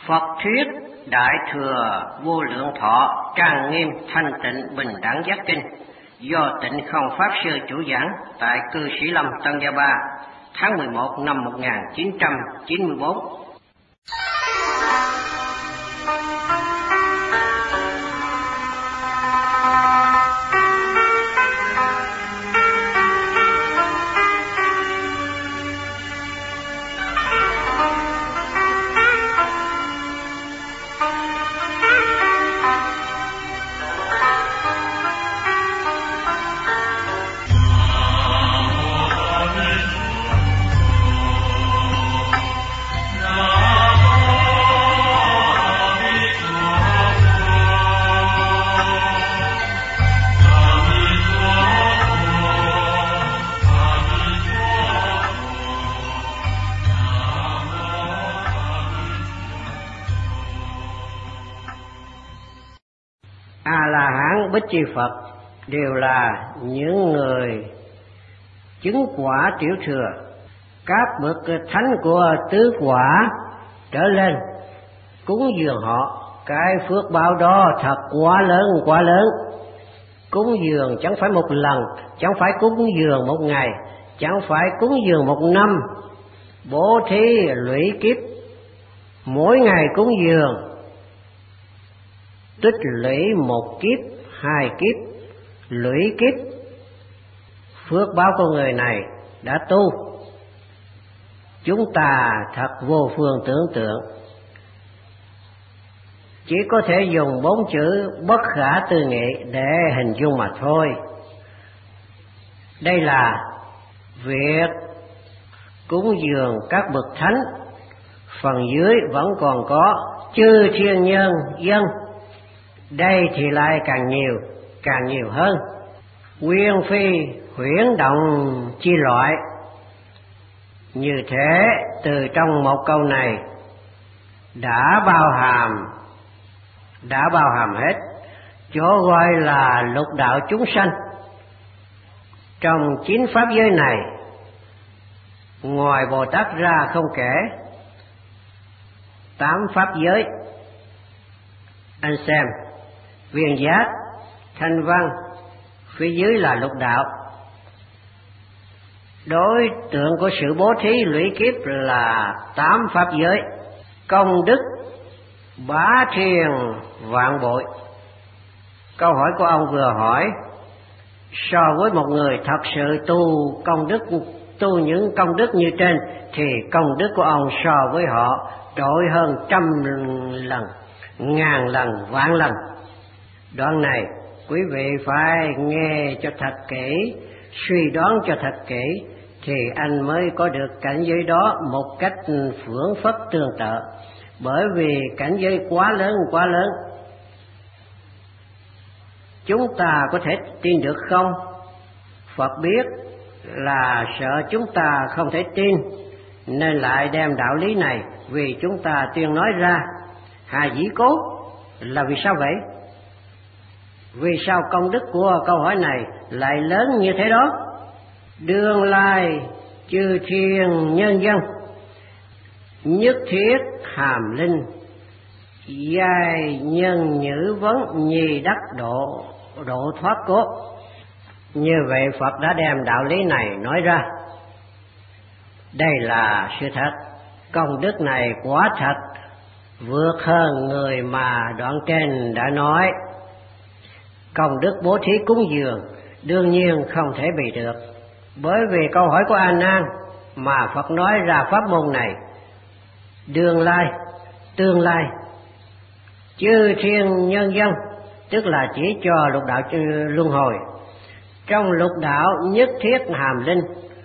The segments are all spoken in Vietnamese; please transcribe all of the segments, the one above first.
Phật thuyết Đại Thừa Vô Lượng Thọ Trang Nghiêm Thanh Tịnh Bình Đẳng Giác Kinh do Tịnh Không Pháp Sư chủ giảng tại Cư Sĩ Lâm Tân Gia Ba tháng 11 năm 1994. A-la-hán Bích Chi Phật đều là những người chứng quả tiểu thừa. Các bậc thánh của tứ quả trở lên cúng dường họ, cái phước báo đó thật quá lớn quá lớn. Cúng dường chẳng phải một lần, chẳng phải cúng dường một ngày, chẳng phải cúng dường một năm. Bố thí lũy kiếp, mỗi ngày cúng dường tích lũy một kiếp, hai kiếp, lũy kiếp. Phước báo của người này đã tu, chúng ta thật vô phương tưởng tượng. Chỉ có thể dùng 4 chữ bất khả tư nghị để hình dung mà thôi. Đây là việc cúng dường các bậc thánh. Phần dưới vẫn còn có chư thiên nhân dân. Đây thì lại càng nhiều hơn. Nguyên phi huyễn động chi loại. Như thế từ trong một câu này đã bao hàm hết chỗ gọi là lục đạo chúng sanh. Trong 9 pháp giới này, ngoài Bồ Tát ra không kể 8 pháp giới. Anh xem, Viên Giác, Thanh Văn, phía dưới là lục đạo. Đối tượng của sự bố thí lũy kiếp là 8 pháp giới. Công đức bá thiên vạn bội. Câu hỏi của ông vừa hỏi, so với một người thật sự tu những công đức như trên, thì công đức của ông so với họ trội hơn 100 lần, 1000 lần, vạn lần. Đoạn này quý vị phải nghe cho thật kỹ, suy đoán cho thật kỹ, thì anh mới có được cảnh giới đó một cách phưởng phất tương tự. Bởi vì cảnh giới quá lớn. Chúng ta có thể tin được không? Phật biết là sợ chúng ta không thể tin, nên lại đem đạo lý này vì chúng ta tuyên nói ra. Hà dĩ cố là vì sao vậy? Vì sao công đức của câu hỏi này lại lớn như thế đó? Đương lai chư thiên nhân dân, nhất thiết hàm linh, giai nhân nhữ vấn, nhi đắc độ thoát cốt. Như vậy Phật đã đem đạo lý này nói ra. Đây là sự thật. Công đức này quả thật vượt hơn người mà đoạn trên đã nói. Công đức bố thí cúng dường đương nhiên không thể bị được. Bởi vì câu hỏi của A Nan mà Phật nói ra pháp môn này. Tương lai chư thiên nhân dân, tức là chỉ cho lục đạo luân hồi. Trong lục đạo nhất thiết hàm linh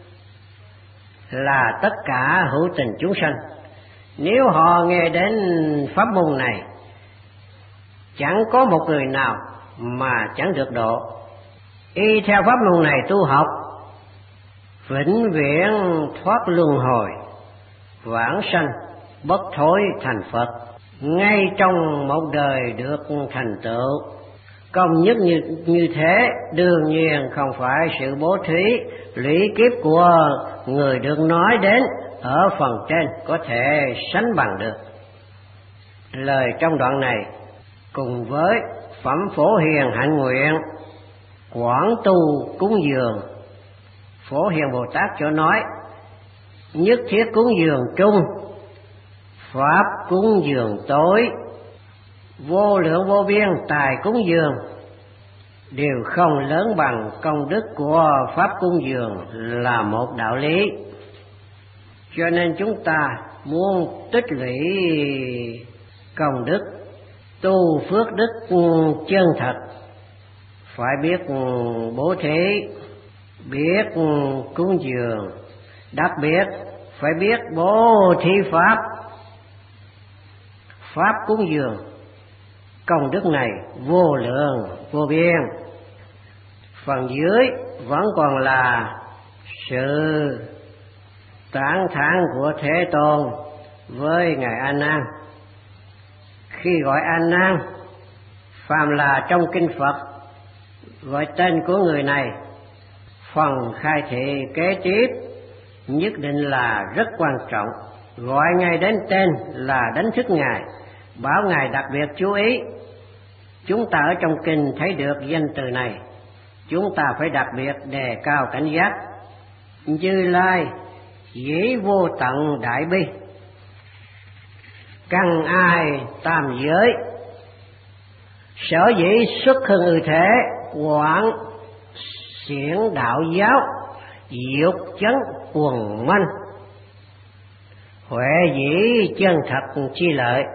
là tất cả hữu tình chúng sanh. Nếu họ nghe đến pháp môn này, chẳng có một người nào mà chẳng được độ. Y theo pháp môn này tu học, vĩnh viễn thoát luân hồi, vãng sanh bất thối thành Phật, ngay trong một đời được thành tựu. Công nhất như thế đương nhiên không phải sự bố thí lũy kiếp của người được nói đến ở phần trên có thể sánh bằng được. Lời trong đoạn này cùng với phẩm Phổ Hiền hạnh nguyện, quảng tu cúng dường. Phổ Hiền Bồ Tát cho nói nhất thiết cúng dường chung, pháp cúng dường tối, vô lượng vô biên tài cúng dường, đều không lớn bằng công đức của pháp cúng dường là một đạo lý. Cho nên chúng ta muốn tích lũy công đức, tu phước đức chân thật, phải biết bố thí, biết cúng dường, đặc biệt phải biết bố thí pháp. Pháp cúng dường công đức này vô lượng vô biên. Phần dưới vẫn còn là sự tán thán của Thế Tôn với ngài A Nan. Khi gọi A Nan, phàm là trong kinh Phật gọi tên của người này, phần khai thị kế tiếp nhất định là rất quan trọng. Gọi ngài đến tên là đánh thức ngài, bảo ngài đặc biệt chú ý. Chúng ta ở trong kinh thấy được danh từ này, chúng ta phải đặc biệt đề cao cảnh giác. Như Lai dĩ vô tận đại bi, căn ai tam giới, sở dĩ xuất hưng ư thế, quảng xiển đạo giáo, dục chấn quần manh, huệ dĩ chân thật chi lợi,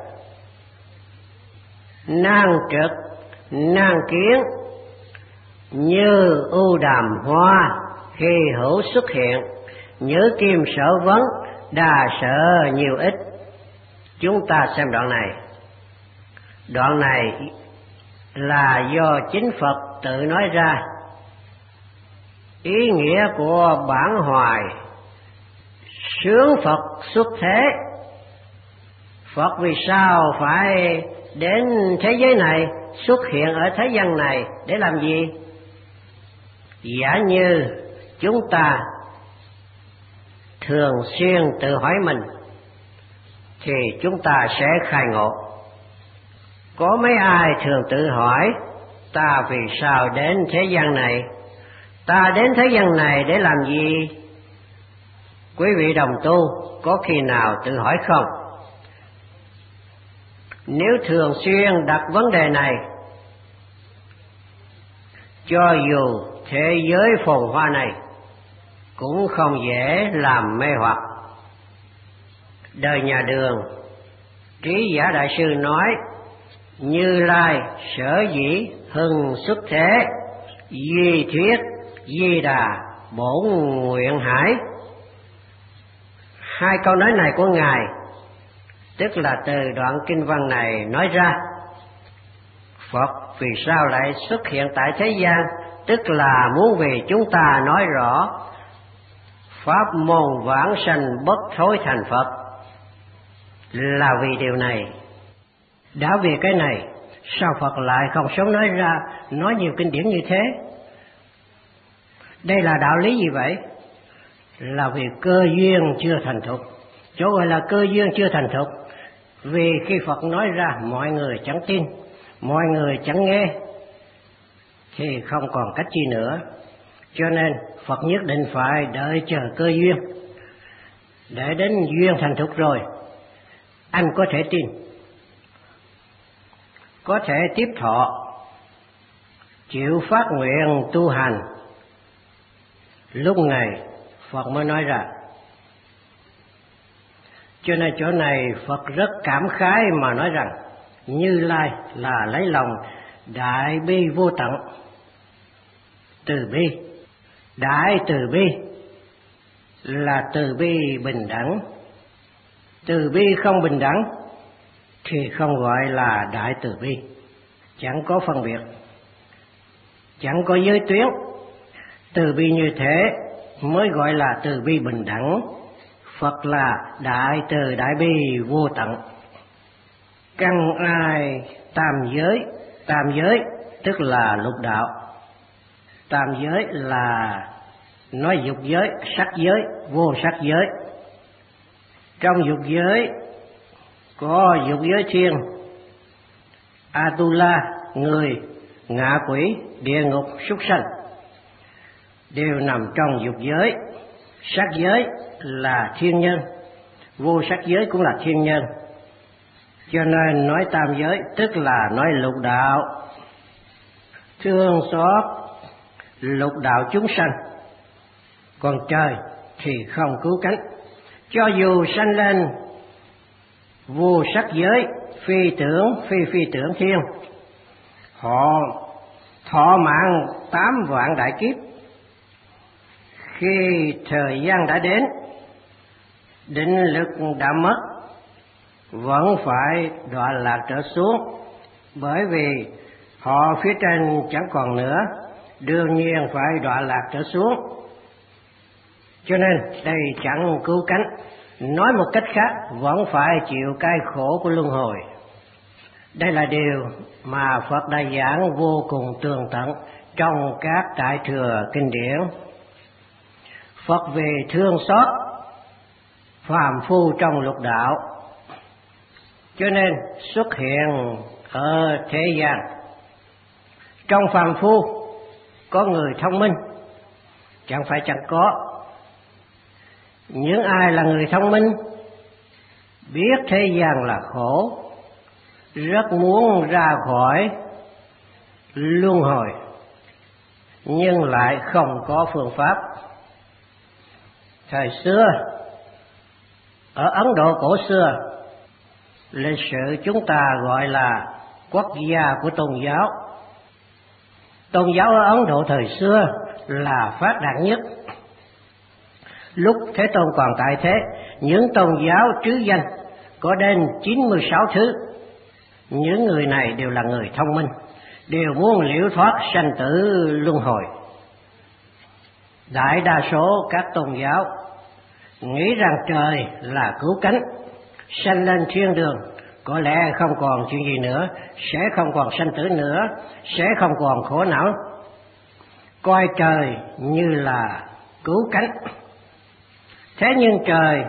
nan trực nan kiến, như ưu đàm hoa khi hữu xuất hiện, nhớ kim sở vấn, đà sợ nhiều ít. Chúng ta xem đoạn này. Đoạn này là do chính Phật tự nói ra. Ý nghĩa của bản hoài sướng Phật xuất thế. Phật vì sao phải đến thế giới này, xuất hiện ở thế gian này để làm gì? Giả như chúng ta thường xuyên tự hỏi mình thì chúng ta sẽ khai ngộ. Có mấy ai thường tự hỏi ta vì sao đến thế gian này, ta đến thế gian này để làm gì? Quý vị đồng tu có khi nào tự hỏi không? Nếu thường xuyên đặt vấn đề này, cho dù thế giới phồn hoa này cũng không dễ làm mê hoặc. Đời nhà Đường, Trí Giả Đại Sư nói Như Lai sở dĩ hưng xuất thế, duy thuyết di đà bổn nguyện hải. Hai câu nói này của ngài tức là từ đoạn kinh văn này nói ra. Phật vì sao lại xuất hiện tại thế gian, tức là muốn vì chúng ta nói rõ pháp môn vãng sanh bất thối thành Phật. Là vì điều này. Đã vì cái này, sao Phật lại không sớm nói ra, nói nhiều kinh điển như thế? Đây là đạo lý gì vậy? Là vì cơ duyên chưa thành thục. Chỗ gọi là cơ duyên chưa thành thục, vì khi Phật nói ra mọi người chẳng tin, mọi người chẳng nghe, thì không còn cách chi nữa. Cho nên Phật nhất định phải đợi chờ cơ duyên. Để đến duyên thành thục rồi, anh có thể tin, có thể tiếp thọ, chịu phát nguyện tu hành. Lúc này Phật mới nói ra. Cho nên chỗ này Phật rất cảm khái mà nói rằng Như Lai là lấy lòng đại bi vô tận, từ bi. Đại từ bi là từ bi bình đẳng. Từ bi không bình đẳng thì không gọi là đại từ bi. Chẳng có phân biệt, chẳng có giới tuyến. Từ bi như thế mới gọi là từ bi bình đẳng. Phật là đại từ đại bi vô tận. Căn ai tam giới. Tam giới tức là lục đạo. Tam giới là nói dục giới, sắc giới, vô sắc giới. Trong dục giới có dục giới thiên, Atula, người, ngạ quỷ, địa ngục, súc sanh đều nằm trong dục giới. Sắc giới là thiên nhân, vô sắc giới cũng là thiên nhân, cho nên nói tam giới tức là nói lục đạo. Thương xót lục đạo chúng sanh, còn trời thì không cứu cánh. Cho dù sanh lên vô sắc giới, phi tưởng phi tưởng thiên, họ thọ mạng 8 vạn đại kiếp, khi thời gian đã đến, định lực đã mất, vẫn phải đọa lạc trở xuống, bởi vì họ phía trên chẳng còn nữa, đương nhiên phải đọa lạc trở xuống. Cho nên đây chẳng cứu cánh. Nói một cách khác, vẫn phải chịu cái khổ của luân hồi. Đây là điều mà Phật đã giảng vô cùng tường tận trong các Đại Thừa kinh điển. Phật về thương xót phàm phu trong lục đạo, cho nên xuất hiện ở thế gian. Trong phàm phu có người thông minh, chẳng phải chẳng có. Những ai là người thông minh, biết thế gian là khổ, rất muốn ra khỏi luân hồi, nhưng lại không có phương pháp. Thời xưa, ở Ấn Độ cổ xưa, lịch sử chúng ta gọi là quốc gia của tôn giáo. Tôn giáo ở Ấn Độ thời xưa là phát đạt nhất. Lúc Thế Tôn còn tại thế, những tôn giáo trứ danh có đến 96 thứ. Những người này đều là người thông minh, đều muốn liễu thoát sanh tử luân hồi. Đại đa số các tôn giáo nghĩ rằng trời là cứu cánh, sanh lên thiên đường, có lẽ không còn chuyện gì nữa, sẽ không còn sanh tử nữa, sẽ không còn khổ não, coi trời như là cứu cánh. Thế nhưng trời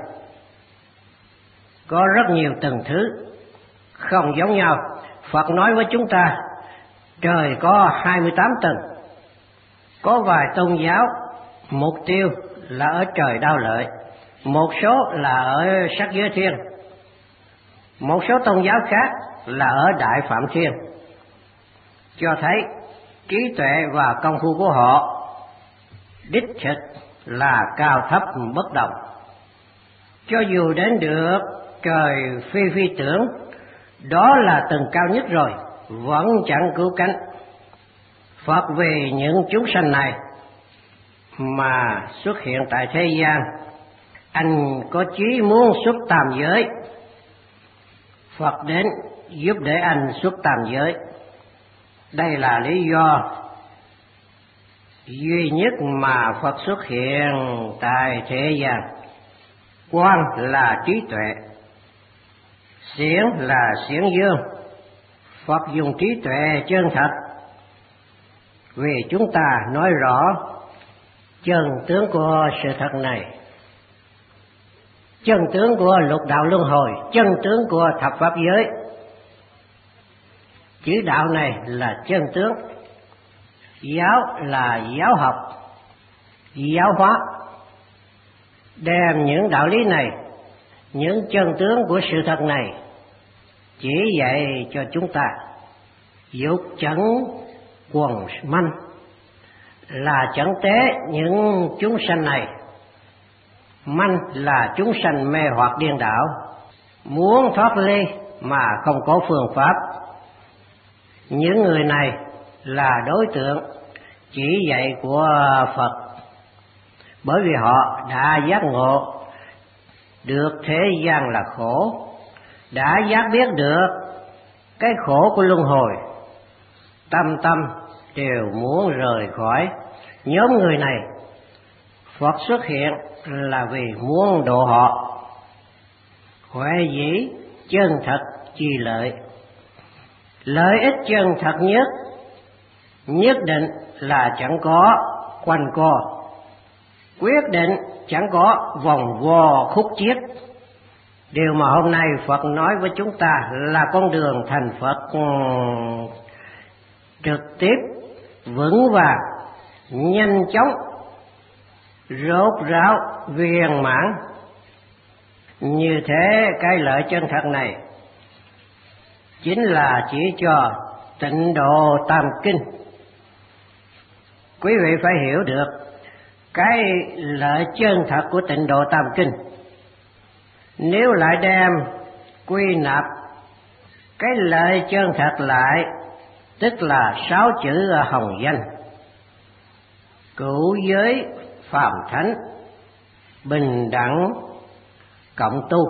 có rất nhiều từng thứ, không giống nhau. Phật nói với chúng ta, trời có 28 tầng. Có vài tôn giáo mục tiêu là ở trời Đao Lợi, một số là ở sắc giới thiên, một số tôn giáo khác là ở Đại Phạm Thiên, cho thấy trí tuệ và công phu của họ đích thực là cao thấp bất đồng. Cho dù đến được trời phi tưởng, đó là tầng cao nhất rồi, vẫn chẳng cứu cánh. Phật vì những chúng sanh này mà xuất hiện tại thế gian, anh có chí muốn xuất tam giới, Phật đến giúp để anh xuất tam giới. Đây là lý do duy nhất mà Phật xuất hiện tại thế gian. Quang là trí tuệ, xiển là xiển dương. Phật dùng trí tuệ chân thật vì chúng ta nói rõ chân tướng của sự thật này, chân tướng của lục đạo luân hồi, chân tướng của thập pháp giới. Chữ đạo này là chân tướng, giáo là giáo học, giáo hóa. Đem những đạo lý này, những chân tướng của sự thật này chỉ dạy cho chúng ta. Dục chẩn quần manh là chẩn tế những chúng sanh này, manh là chúng sanh mê hoặc điên đảo, muốn thoát ly mà không có phương pháp. Những người này là đối tượng chỉ dạy của Phật, bởi vì họ đã giác ngộ được thế gian là khổ, đã giác biết được cái khổ của luân hồi, tâm đều muốn rời khỏi. Nhóm người này Phật xuất hiện là vì muốn độ họ. Huệ dĩ chân thật chi lợi. Lợi ích chân thật nhất định là chẳng có quanh co, quyết định chẳng có vòng vo khúc chiết. Điều mà hôm nay Phật nói với chúng ta là con đường thành Phật trực tiếp, vững vàng, nhanh chóng, rốt ráo, viên mãn. Như thế cái lợi chân thật này chính là chỉ cho Tịnh Độ Tam Kinh. Quý vị phải hiểu được cái lợi chân thật của Tịnh Độ Tam Kinh. Nếu lại đem quy nạp cái lợi chân thật lại, tức là 6 chữ hồng danh: cửu giới phàm thánh, bình đẳng cộng tu,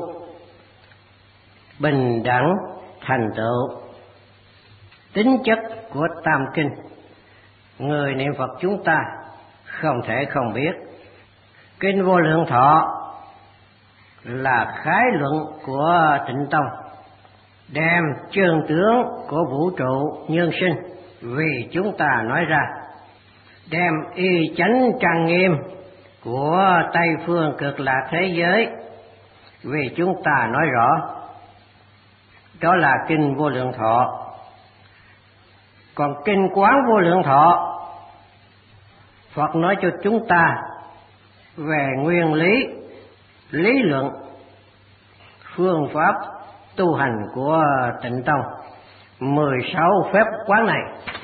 bình đẳng thành tựu. Tính chất của Tam Kinh, người niệm Phật chúng ta không thể không biết. Kinh Vô Lượng Thọ là khái luận của Tịnh Tông, đem chân tướng của vũ trụ nhân sinh vì chúng ta nói ra, đem y chánh trang nghiêm của Tây phương cực lạc thế giới vì chúng ta nói rõ. Đó là Kinh Vô Lượng Thọ. Còn Kinh Quán Vô Lượng Thọ, Phật nói cho chúng ta về nguyên lý, lý luận, phương pháp tu hành của Tịnh Tông. 16 phép quán này: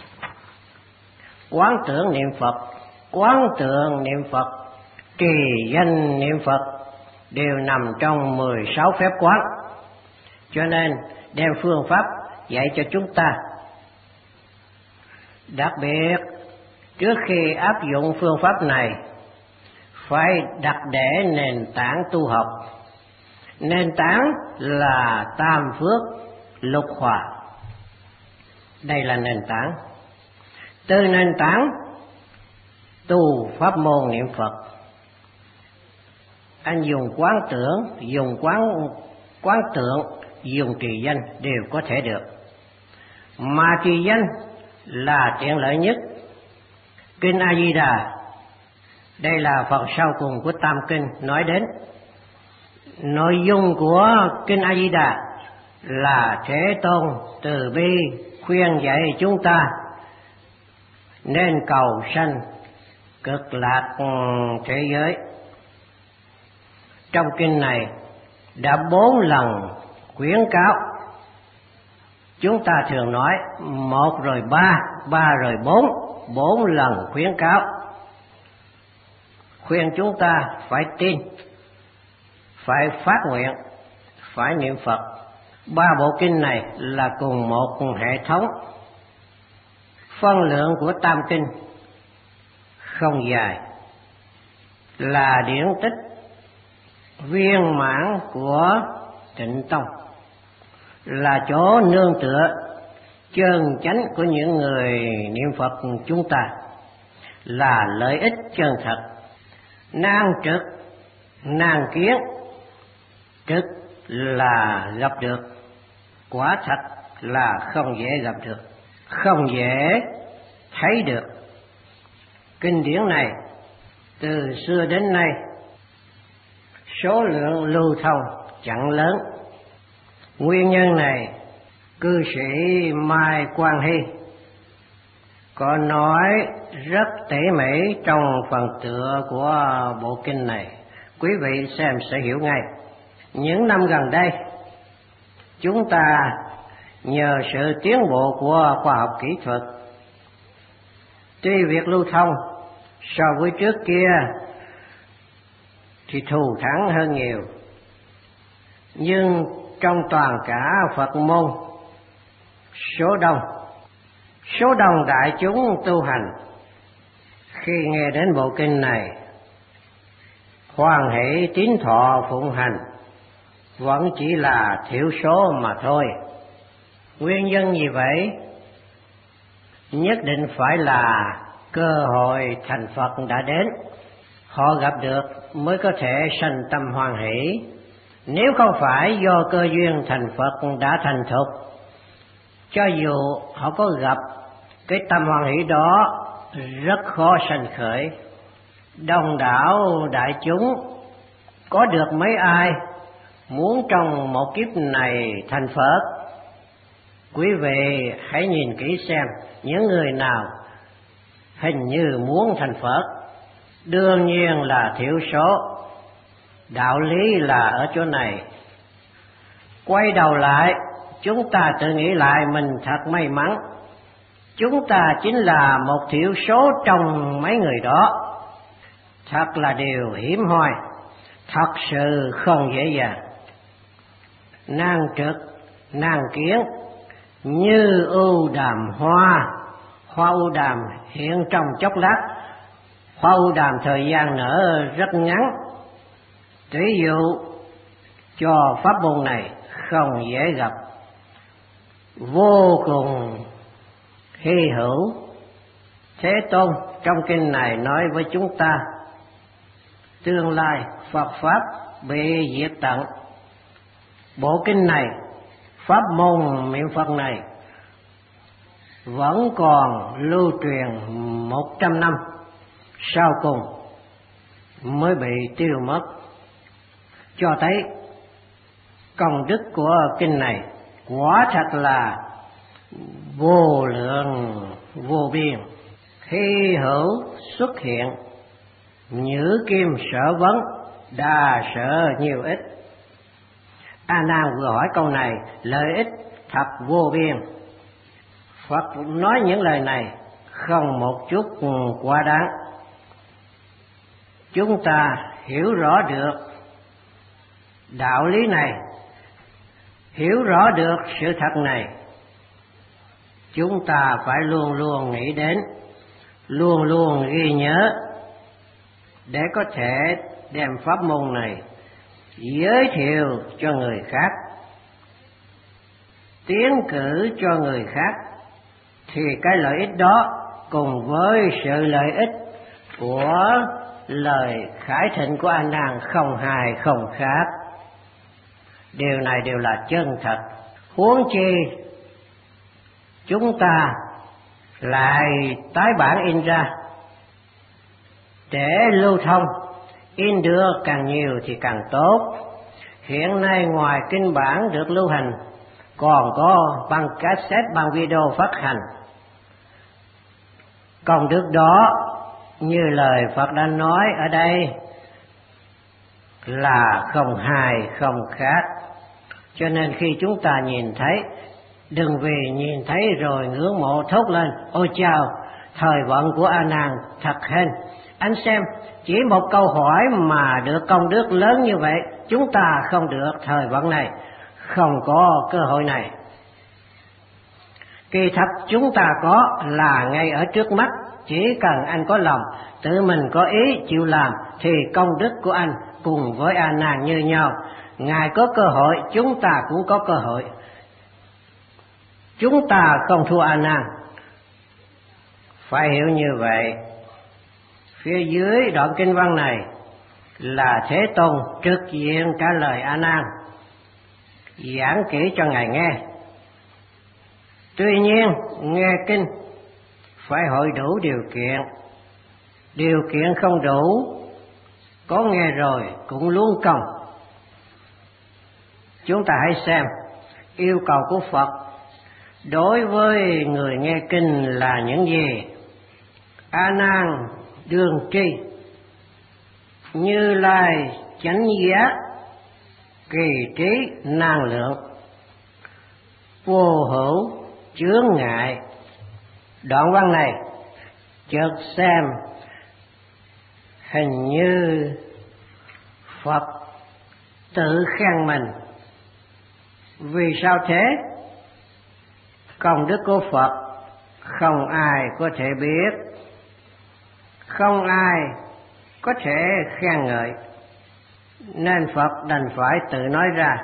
quán tưởng niệm Phật, quán tượng niệm Phật, trì danh niệm Phật, đều nằm trong 16 phép quán. Cho nên đem phương pháp dạy cho chúng ta. Đặc biệt trước khi áp dụng phương pháp này, phải đặt để nền tảng tu học. Nền tảng là Tam Phước Lục Hòa. Đây là nền tảng. Từ nền tảng tu pháp môn niệm Phật, anh dùng quán tưởng, dùng quán tượng, dùng trì danh đều có thể được. Mà trì danh là tiện lợi nhất. Kinh A Di Đà, đây là phần sau cùng của Tam Kinh nói đến. Nội dung của Kinh A Di Đà là Thế Tôn từ bi khuyên dạy chúng ta nên cầu sanh cực lạc thế giới. Trong kinh này đã 4 lần khuyến cáo. Chúng ta thường nói 1 rồi 3, 3 rồi 4, 4 lần khuyến cáo. Khuyên chúng ta phải tin, phải phát nguyện, phải niệm Phật. 3 bộ kinh này là cùng một hệ thống. Phân lượng của Tam Kinh không dài, là điển tích viên mãn của Tịnh Tông, là chỗ nương tựa chân chánh của những người niệm Phật chúng ta, là lợi ích chân thật. Nan trực, nan kiến, trực là gặp được, quả thật là không dễ gặp được, không dễ thấy được. Kinh điển này từ xưa đến nay số lượng lưu thông chẳng lớn. Nguyên nhân này cư sĩ Mai Quang Hy có nói rất tỉ mỉ trong phần tựa của bộ kinh này. Quý vị xem sẽ hiểu ngay. Những năm gần đây, chúng ta nhờ sự tiến bộ của khoa học kỹ thuật, tuy việc lưu thông so với trước kia thì thù thắng hơn nhiều, nhưng trong toàn cả Phật môn, số đông đại chúng tu hành khi nghe đến bộ kinh này hoan hỷ tín thọ phụng hành vẫn chỉ là thiểu số mà thôi. Nguyên nhân gì vậy? Nhất định phải là cơ hội thành Phật đã đến, họ gặp được mới có thể sanh tâm hoan hỷ. Nếu không phải do cơ duyên thành Phật đã thành thục, cho dù họ có gặp, cái tâm hoan hỷ đó rất khó sanh khởi. Đông đảo đại chúng có được mấy ai Muốn trong một kiếp này thành Phật, quý vị hãy nhìn kỹ xem những người nào hình như muốn thành Phật. Đương nhiên là thiểu số. Đạo lý là ở chỗ này. Quay đầu lại, chúng ta tự nghĩ lại mình thật may mắn. Chúng ta chính là một thiểu số trong mấy người đó. Thật là điều hiếm hoi, thật sự không dễ dàng. Nàng trực, nàng kiến, như ưu đàm hoa. Hoa ưu đàm hiện trong chốc lát, hoa ưu đàm thời gian nở rất ngắn. Ví dụ cho pháp môn này không dễ gặp, vô cùng hy hữu. Thế Tôn trong kinh này nói với chúng ta, tương lai Phật pháp bị diệt tận. Bộ kinh này, pháp môn niệm Phật này vẫn còn lưu truyền 100 năm, sau cùng mới bị tiêu mất. Cho thấy công đức của kinh này quả thật là vô lượng vô biên. Hy hữu xuất hiện, nhữ kim sở vấn, đa sở nhiều ích. A Nan vừa hỏi câu này, lợi ích thật vô biên. Phật nói những lời này không một chút quá đáng. Chúng ta hiểu rõ được đạo lý này, hiểu rõ được sự thật này, chúng ta phải luôn luôn nghĩ đến, luôn luôn ghi nhớ, để có thể đem pháp môn này giới thiệu cho người khác, tiến cử cho người khác, thì cái lợi ích đó cùng với sự lợi ích của lời khải thịnh của A Nan không hài không khác. Điều này đều là chân thật. Huống chi chúng ta lại tái bản in ra để lưu thông, in đưa càng nhiều thì càng tốt. Hiện nay ngoài kinh bản được lưu hành, còn có băng cassette, băng video phát hành. Công đức đó như lời Phật đã nói ở đây là không hài không khác. Cho nên khi chúng ta nhìn thấy, đừng vì nhìn thấy rồi ngưỡng mộ thốt lên: ôi chao, thời vận của A Nan thật hên. Anh xem, chỉ một câu hỏi mà được công đức lớn như vậy. Chúng ta không được thời vận này, không có cơ hội này. Kỳ thật chúng ta có là ngay ở trước mắt. Chỉ cần anh có lòng, tự mình có ý chịu làm, thì công đức của anh cùng với A Nan như nhau. Ngài có cơ hội, chúng ta cũng có cơ hội. Chúng ta không thua A Nan, phải hiểu như vậy. Phía dưới đoạn kinh văn này là Thế Tôn trực diện trả lời A Nan, giảng kỹ cho ngài nghe. Tuy nhiên nghe kinh phải hội đủ điều kiện. Điều kiện không đủ, có nghe rồi cũng luống công. Chúng ta hãy xem yêu cầu của Phật đối với người nghe kinh là những gì. A Nan đương tri, Như Lai chánh giác, kỳ trí năng lượng, vô hữu chướng ngại. Đoạn văn này chợt xem hình như Phật tự khen mình. Vì sao thế? Công đức của Phật không ai có thể biết, không ai có thể khen ngợi, nên Phật đành phải tự nói ra.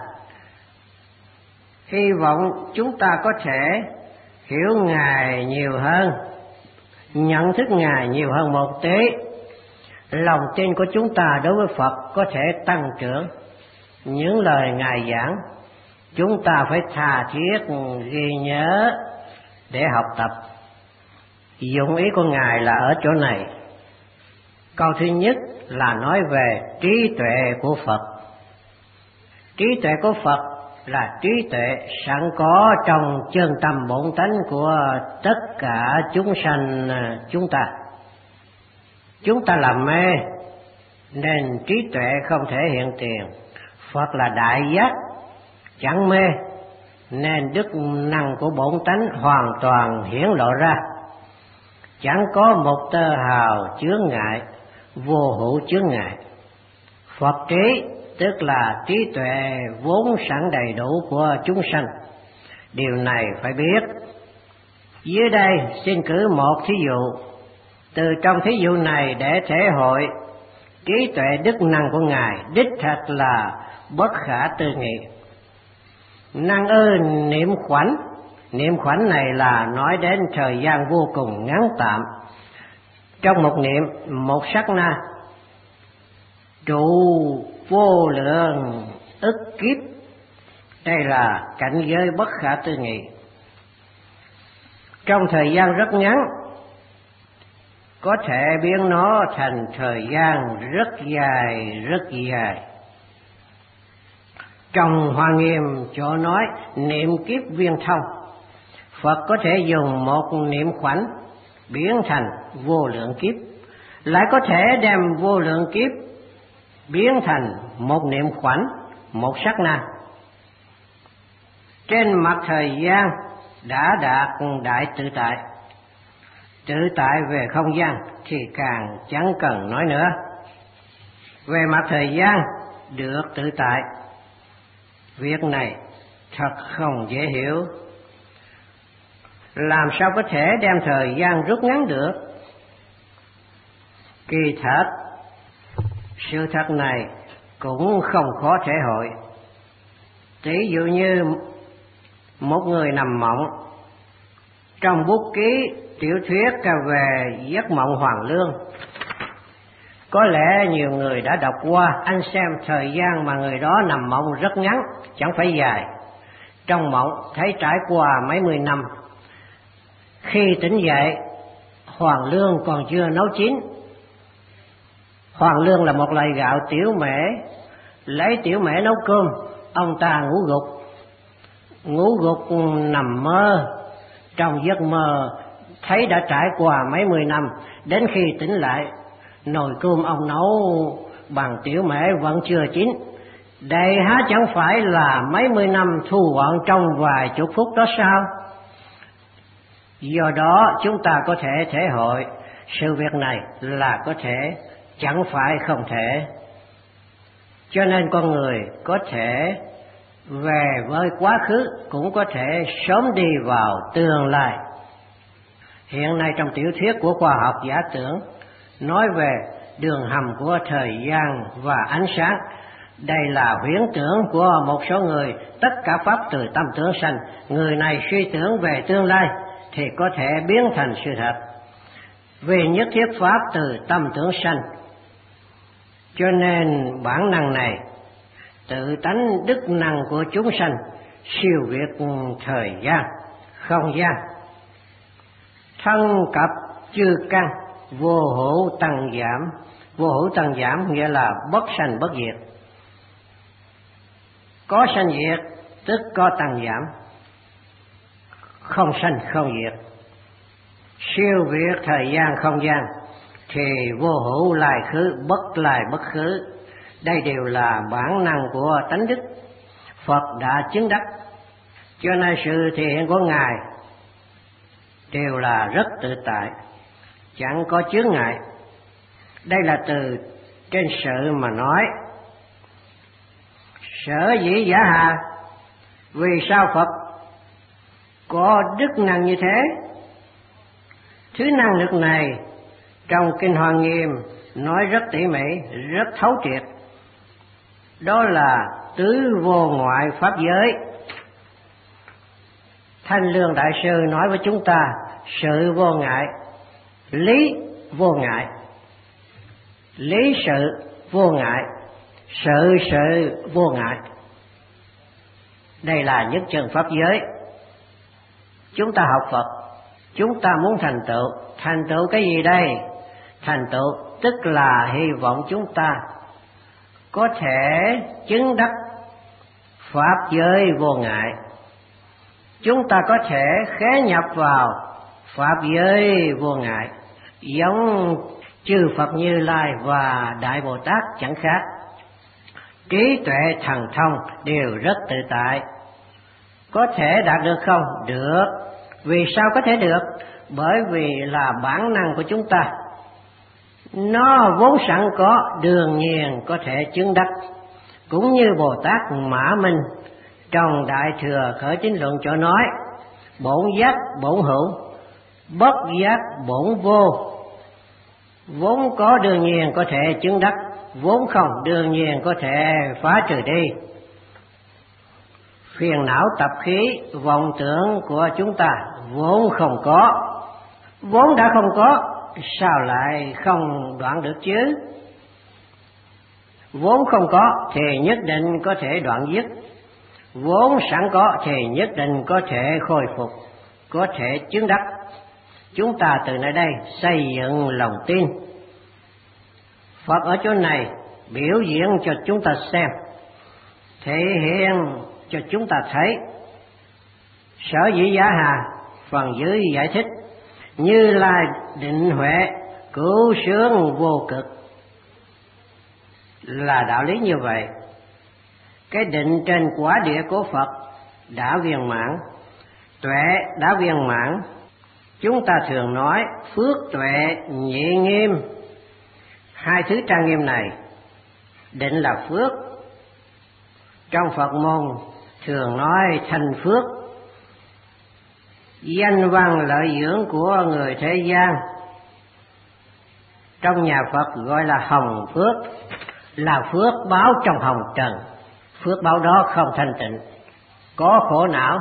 Hy vọng chúng ta có thể hiểu Ngài nhiều hơn, nhận thức Ngài nhiều hơn một tí. Lòng tin của chúng ta đối với Phật có thể tăng trưởng. Những lời Ngài giảng chúng ta phải tha thiết ghi nhớ để học tập. Dụng ý của Ngài là ở chỗ này. Câu thứ nhất là nói về trí tuệ của Phật. Trí tuệ của Phật là trí tuệ sẵn có trong chân tâm bổn tánh của tất cả chúng sanh chúng ta. Chúng ta làm mê nên trí tuệ không thể hiện tiền. Phật là đại giác, chẳng mê nên đức năng của bổn tánh hoàn toàn hiển lộ ra. Chẳng có một tơ hào chướng ngại, vô hữu chướng ngại. Phật trí tức là trí tuệ vốn sẵn đầy đủ của chúng sanh. Điều này phải biết. Dưới đây xin cử một thí dụ. Từ trong thí dụ này để thể hội trí tuệ đức năng của Ngài đích thật là bất khả tư nghị. Năng niệm khoảnh. Niệm khoảnh này là nói đến thời gian vô cùng ngắn tạm. Trong một niệm, một sát na, trụ vô lượng ức kiếp. Đây là cảnh giới bất khả tư nghị. Trong thời gian rất ngắn, có thể biến nó thành thời gian rất dài, rất dài. Trong Hoa Nghiêm chỗ nói niệm kiếp viên thông, Phật có thể dùng một niệm khoảnh biến thành vô lượng kiếp, lại có thể đem vô lượng kiếp biến thành một niệm khoảnh, một sát na. Trên mặt thời gian đã đạt đại tự tại. Tự tại về không gian thì càng chẳng cần nói nữa. Về mặt thời gian được tự tại, việc này thật không dễ hiểu. Làm sao có thể đem thời gian rút ngắn được? Kỳ thật, sự thật này cũng không khó thể hội. Ví dụ như một người nằm mộng, trong bút ký tiểu thuyết về giấc mộng hoàn lương, có lẽ nhiều người đã đọc qua. Anh xem thời gian mà người đó nằm mộng rất ngắn, chẳng phải dài. Trong mộng thấy trải qua mấy mươi năm. Khi tỉnh dậy, hoàn lương còn chưa nấu chín. Hoàn lương là một loại gạo tiểu mễ. Lấy tiểu mễ nấu cơm, ông ta ngủ gục nằm mơ. Trong giấc mơ thấy đã trải qua mấy mươi năm. Đến khi tỉnh lại, nồi cơm ông nấu bằng tiểu mễ vẫn chưa chín. Đây há chẳng phải là mấy mươi năm thu gọn trong vài chục phút đó sao? Do đó chúng ta có thể thể hội sự việc này là có thể, chẳng phải không thể. Cho nên con người có thể về với quá khứ, cũng có thể sớm đi vào tương lai. Hiện nay trong tiểu thuyết của khoa học giả tưởng nói về đường hầm của thời gian và ánh sáng. Đây là huyễn tưởng của một số người. Tất cả pháp từ tâm tưởng sanh. Người này suy tưởng về tương lai thì có thể biến thành sự thật, vì nhất thiết pháp từ tâm tưởng sanh. Cho nên bản năng này, tự tánh đức năng của chúng sanh siêu việt thời gian, không gian. Thân cập chư căn, vô hữu tăng giảm. Vô hữu tăng giảm nghĩa là bất sanh bất diệt. Có sanh diệt tức có tăng giảm, không sanh không diệt. Siêu việt thời gian không gian thì vô hữu lai khứ, bất lai bất khứ. Đây đều là bản năng của tánh đức. Phật đã chứng đắc, cho nên sự thể hiện của Ngài đều là rất tự tại, chẳng có chướng ngại. Đây là từ trên sự mà nói. Sở dĩ giả hạ, vì sao Phật có đức năng như thế? Thứ năng lực này trong Kinh Hoa Nghiêm nói rất tỉ mỉ, rất thấu triệt. Đó là tứ vô ngoại pháp giới. Thanh Lương Đại Sư nói với chúng ta sự vô ngại, lý vô ngại, lý sự vô ngại, sự vô ngại. Đây là nhất chân pháp giới. Chúng ta học Phật, chúng ta muốn thành tựu cái gì đây? Thành tựu tức là hy vọng chúng ta có thể chứng đắc pháp giới vô ngại. Chúng ta có thể khế nhập vào pháp giới vô ngại, giống chư Phật Như Lai và Đại Bồ Tát chẳng khác. Trí tuệ thần thông đều rất tự tại. Có thể đạt được không? Được. Vì sao có thể được? Bởi vì là bản năng của chúng ta, nó vốn sẵn có, đương nhiên có thể chứng đắc. Cũng như Bồ Tát Mã Minh trong Đại Thừa Khởi Chính Luận cho nói: bổn giác bổn hữu, bất giác bổn vô. Vốn có đương nhiên có thể chứng đắc, vốn không đương nhiên có thể phá trừ đi. Phiền não tập khí vọng tưởng của chúng ta vốn không có, vốn đã không có, sao lại không đoạn được chứ? Vốn không có thì nhất định có thể đoạn dứt, vốn sẵn có thì nhất định có thể khôi phục, có thể chứng đắc. Chúng ta từ nơi đây xây dựng lòng tin. Phật ở chỗ này biểu diễn cho chúng ta xem, thể hiện cho chúng ta thấy. Sở dĩ Giả Hà phần dưới giải thích: Như Lai định huệ cứu sướng vô cực, là đạo lý như vậy. Cái định trên quả địa của Phật đã viên mãn, tuệ đã viên mãn. Chúng ta thường nói phước tuệ nhị nghiêm. Hai thứ trang nghiêm này, định là phước, trong Phật môn thường nói thành phước. Danh văn lợi dưỡng của người thế gian, trong nhà Phật gọi là hồng phước, là phước báo trong hồng trần. Phước báo đó không thanh tịnh, có khổ não.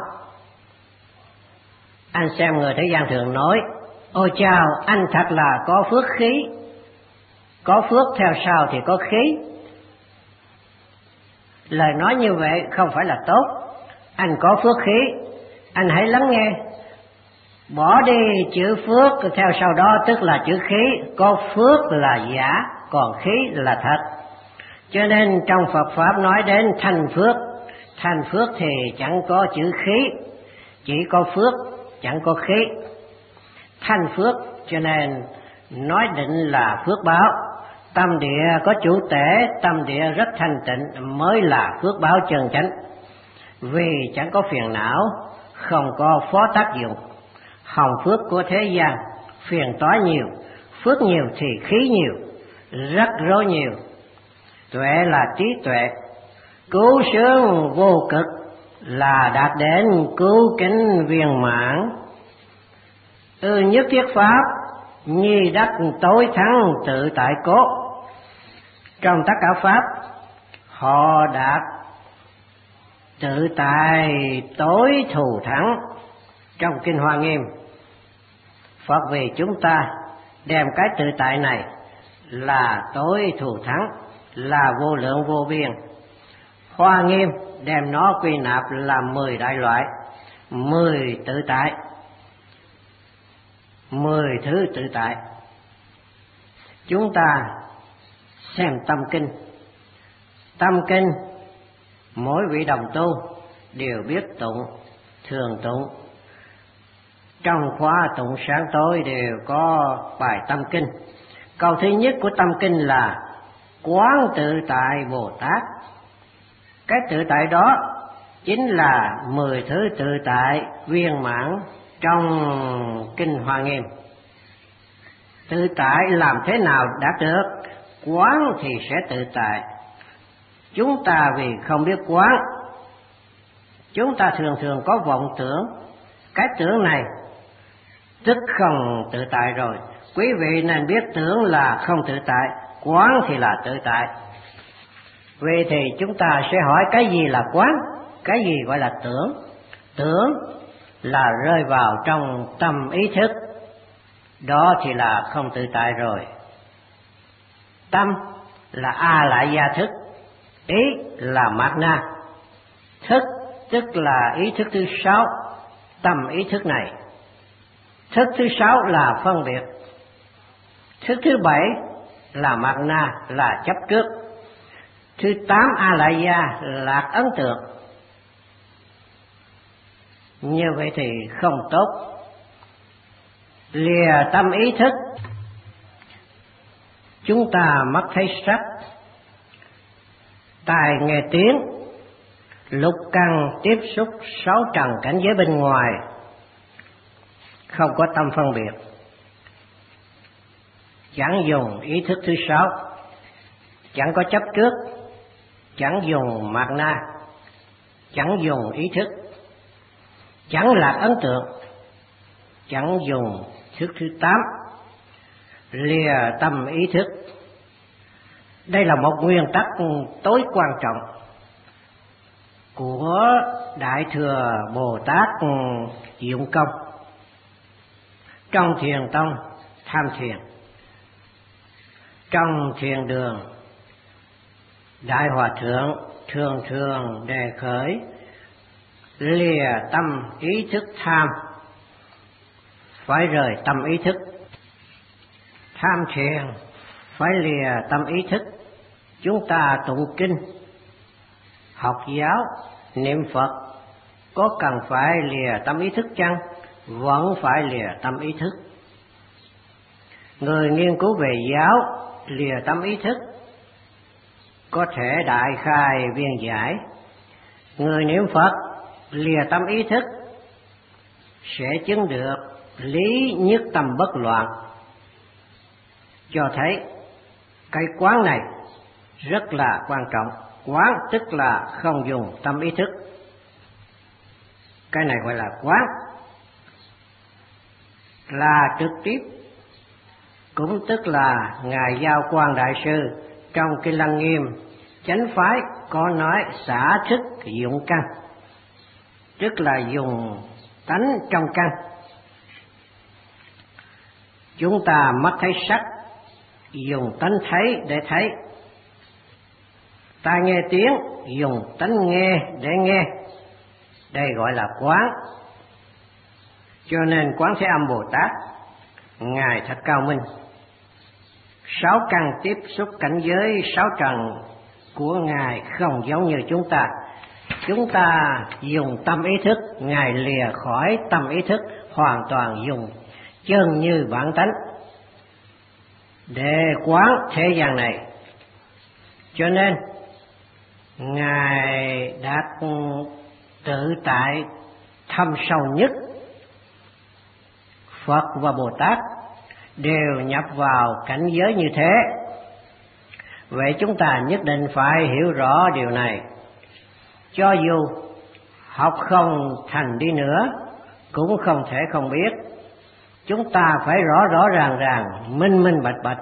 Anh xem người thế gian thường nói: ôi chao, anh thật là có phước khí. Có phước theo sau thì có khí. Lời nói như vậy không phải là tốt. Anh có phước khí, anh hãy lắng nghe. Bỏ đi chữ phước theo sau đó tức là chữ khí. Có phước là giả, còn khí là thật. Cho nên trong Phật Pháp nói đến thành phước. Thành phước thì chẳng có chữ khí, chỉ có phước, chẳng có khí. Thành phước cho nên nói định là phước báo. Tâm địa có chủ tể, tâm địa rất thanh tịnh mới là phước báo chân chánh. Vì chẳng có phiền não, không có phó tác dụng. Hồng phước của thế gian, phiền toái nhiều, phước nhiều thì khí nhiều, rắc rối nhiều. Tuệ là trí tuệ, cứu sướng vô cực, là đạt đến cứu kính viên mãn. Nhất thiết pháp, nhi đắc tối thắng tự tại cố. Trong tất cả pháp, họ đạt tự tại tối thù thắng. Trong Kinh Hoa Nghiêm, Phật vì chúng ta đem cái tự tại này là tối thù thắng, là vô lượng vô biên. Hoa Nghiêm đem nó quy nạp là 10 đại loại, 10 tự tại, 10 thứ tự tại. Chúng ta xem tâm kinh. Tâm kinh mỗi vị đồng tu đều biết tụng, thường tụng. Trong khóa tụng sáng tối đều có bài tâm kinh. Câu thứ nhất của tâm kinh là Quán tự tại Bồ Tát. Cái tự tại đó chính là 10 thứ tự tại viên mãn trong Kinh Hoa Nghiêm. Tự tại làm thế nào đạt được? Quán thì sẽ tự tại. Chúng ta vì không biết quán, chúng ta thường thường có vọng tưởng. Cái tưởng này tức không tự tại rồi. Quý vị nên biết tưởng là không tự tại, quán thì là tự tại. Vì thì chúng ta sẽ hỏi cái gì là quán, cái gì gọi là tưởng. Tưởng là rơi vào trong tâm ý thức, đó thì là không tự tại rồi. Tâm là A Lại Gia thức, ý là Mạt Na, thức tức là ý thức thứ 6, tâm ý thức này. Thức thứ 6 là phân biệt. Thức thứ 7 là Mạt Na, là chấp trước. Thứ 8 A Lại Gia lạc ấn tượng. như vậy thì không tốt. Lìa tâm ý thức, chúng ta mắt thấy sắc, tai nghe tiếng, lục căn tiếp xúc sáu trần cảnh giới bên ngoài, không có tâm phân biệt, chẳng dùng ý thức thứ sáu, chẳng có chấp trước, chẳng dùng mạt na, chẳng dùng ý thức, chẳng lạc ấn tượng, chẳng dùng thức thứ 8, lìa tâm ý thức. Đây là một nguyên tắc tối quan trọng của Đại Thừa Bồ Tát Dụng Công. Trong Thiền Tông tham thiền, trong thiền đường, Đại Hòa Thượng thường thường đề khởi lìa tâm ý thức tham, phải rời tâm ý thức. Tham thiền phải lìa tâm ý thức. Chúng ta tụng kinh, học giáo, niệm Phật có cần phải lìa tâm ý thức chăng? Vẫn phải lìa tâm ý thức. Người nghiên cứu về giáo lìa tâm ý thức có thể đại khai viên giải. Người niệm Phật lìa tâm ý thức sẽ chứng được lý nhất tâm bất loạn. Cho thấy cái quán này rất là quan trọng. Quán tức là không dùng tâm ý thức. Cái này gọi là quán, là trực tiếp. Cũng tức là Ngài Giao Quang Đại Sư trong Kinh Lăng Nghiêm Chánh Phái có nói xả thức dụng căn, tức là dùng tánh trong căn. Chúng ta mắt thấy sắc, dùng tánh thấy để thấy. Tai nghe tiếng, dùng tánh nghe để nghe. Đây gọi là quán. Cho nên Quán Thế Âm Bồ Tát, Ngài thật cao minh. 6 căn tiếp xúc cảnh giới 6 trần của Ngài không giống như chúng ta. Chúng ta dùng tâm ý thức, Ngài lìa khỏi tâm ý thức, hoàn toàn dùng chân như bản tánh để quán thế gian này. Cho nên Ngài đã tự tại thâm sâu nhất. Phật và Bồ Tát đều nhập vào cảnh giới như thế. Vậy chúng ta nhất định phải hiểu rõ điều này. Cho dù học không thành đi nữa cũng không thể không biết. Chúng ta phải rõ ràng, minh bạch.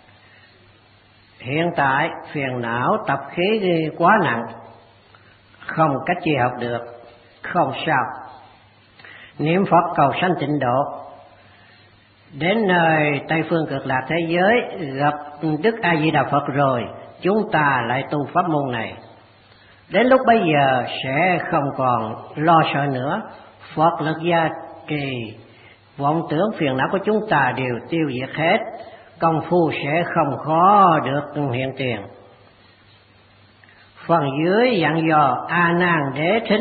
Hiện tại phiền não tập khí quá nặng, không cách chi học được, không sao. Niệm Phật cầu sanh tịnh độ. Đến nơi Tây Phương Cực Lạc thế giới gặp Đức A Di Đà Phật rồi, chúng ta lại tu pháp môn này. Đến lúc bây giờ sẽ không còn lo sợ nữa. Phật lực gia trì, vọng tưởng phiền não của chúng ta đều tiêu diệt hết. Công phu sẽ không khó được hiện tiền. Phần dưới dặn dò A Nan Đế Thính.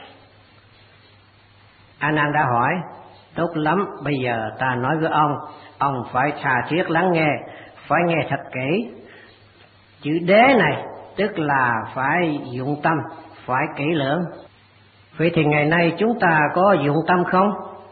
A Nan đã hỏi: tốt lắm, bây giờ ta nói với ông phải tha thiết lắng nghe, phải nghe thật kỹ. Chữ đế này tức là phải dụng tâm, phải kỹ lưỡng. Vậy thì ngày nay chúng ta có dụng tâm không?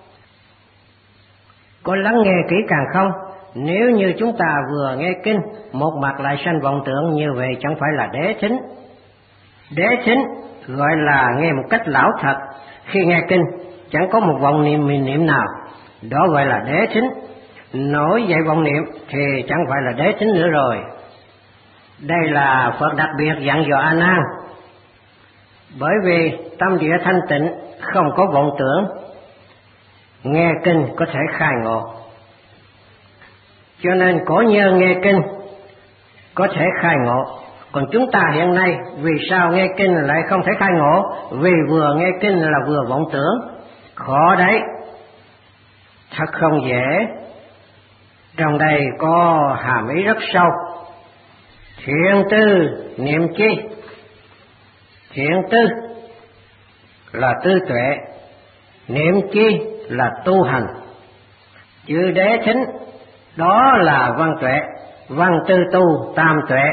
Có lắng nghe kỹ càng không? Nếu như chúng ta vừa nghe kinh, một mặt lại sanh vọng tưởng, như vậy chẳng phải là đế thính. Đế thính gọi là nghe một cách lão thật. Khi nghe kinh chẳng có một vọng niệm nào, đó gọi là đế thính. Nổi dậy vọng niệm thì chẳng phải là đế thính nữa rồi. Đây là Phật đặc biệt dặn dò A Nan. Bởi vì tâm địa thanh tịnh, không có vọng tưởng, nghe kinh có thể khai ngộ. Cho nên cổ nhân nghe kinh có thể khai ngộ. Còn chúng ta hiện nay vì sao nghe kinh lại không thể khai ngộ? Vì vừa nghe kinh là vừa vọng tưởng. Khó đấy, thật không dễ. Trong đây có hàm ý rất sâu. Thiện tư niệm chi? Thiện tư là tư tuệ, Niệm chi là tu hành. Chữ đế thính đó là văn tuệ, văn tư tu tam tuệ.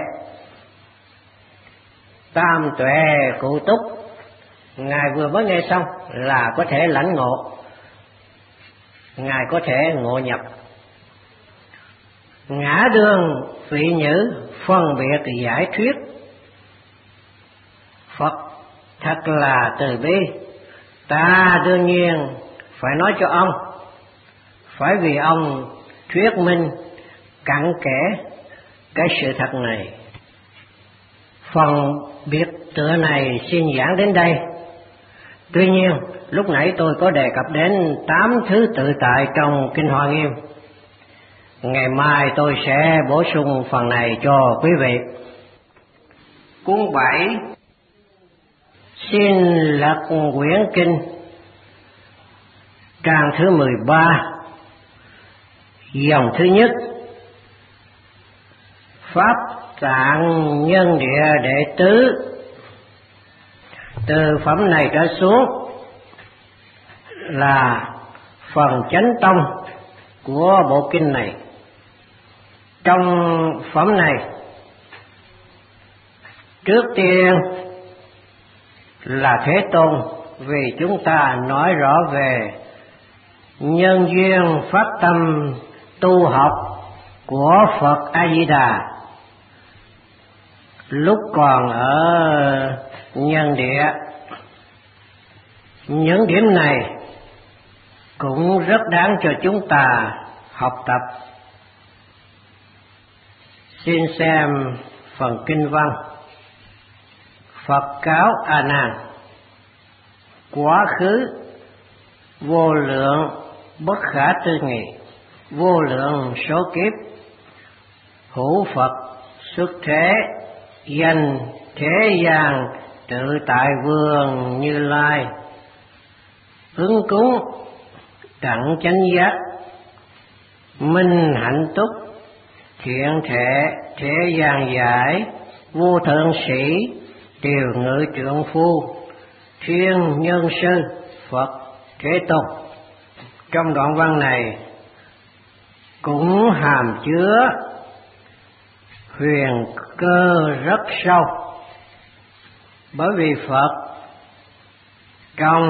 Tam tuệ cụ túc, Ngài vừa mới nghe xong là có thể lãnh ngộ, Ngài có thể ngộ nhập. Ngã đương vị nhữ, phân biệt giải thuyết. Phật thật là từ bi, ta đương nhiên phải nói cho ông, phải vì ông thuyết minh cặn kẽ cái sự thật này. Phần biệt tựa này xin giảng đến đây. Tuy nhiên, lúc nãy tôi có đề cập đến 8 thứ tự tại trong Kinh Hoa Nghiêm. Ngày mai tôi sẽ bổ sung phần này cho quý vị. Cuốn 7 xin lật quyển kinh, trang thứ 13, dòng thứ nhất. Pháp tạng nhân địa đệ tứ. Từ phẩm này trở xuống là phần chánh tông của bộ kinh này. Trong phẩm này, trước tiên là Thế Tôn vì chúng ta nói rõ về nhân duyên phát tâm tu học của Phật A Di Đà lúc còn ở nhân địa. Những điểm này cũng rất đáng cho chúng ta học tập. Xin xem phần kinh văn. Phật cáo A Nan: quá khứ vô lượng bất khả tư nghị, vô lượng số kiếp, hữu Phật xuất thế, danh thế gian tự tại vương Như Lai, ứng cúng đặng chánh giác, minh hạnh túc, thiện thể thế gian giải, vô thượng sĩ, điều ngự trượng phu, thiên nhân sư Phật Thế Tôn. Trong đoạn văn này cũng hàm chứa huyền cơ rất sâu, bởi vì Phật trong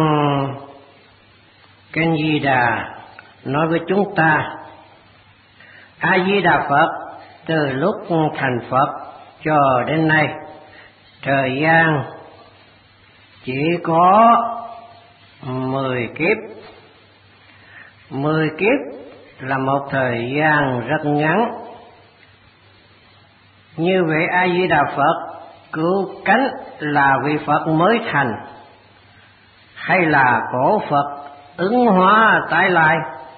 Kinh Di Đà nói với chúng ta, A Di Đà Phật từ lúc thành Phật cho đến nay, thời gian chỉ có 10 kiếp. 10 kiếp là một thời gian rất ngắn. Như vậy A Di Đà Phật cứu cánh là vị Phật mới thành, hay là cổ Phật ứng hóa tái lai?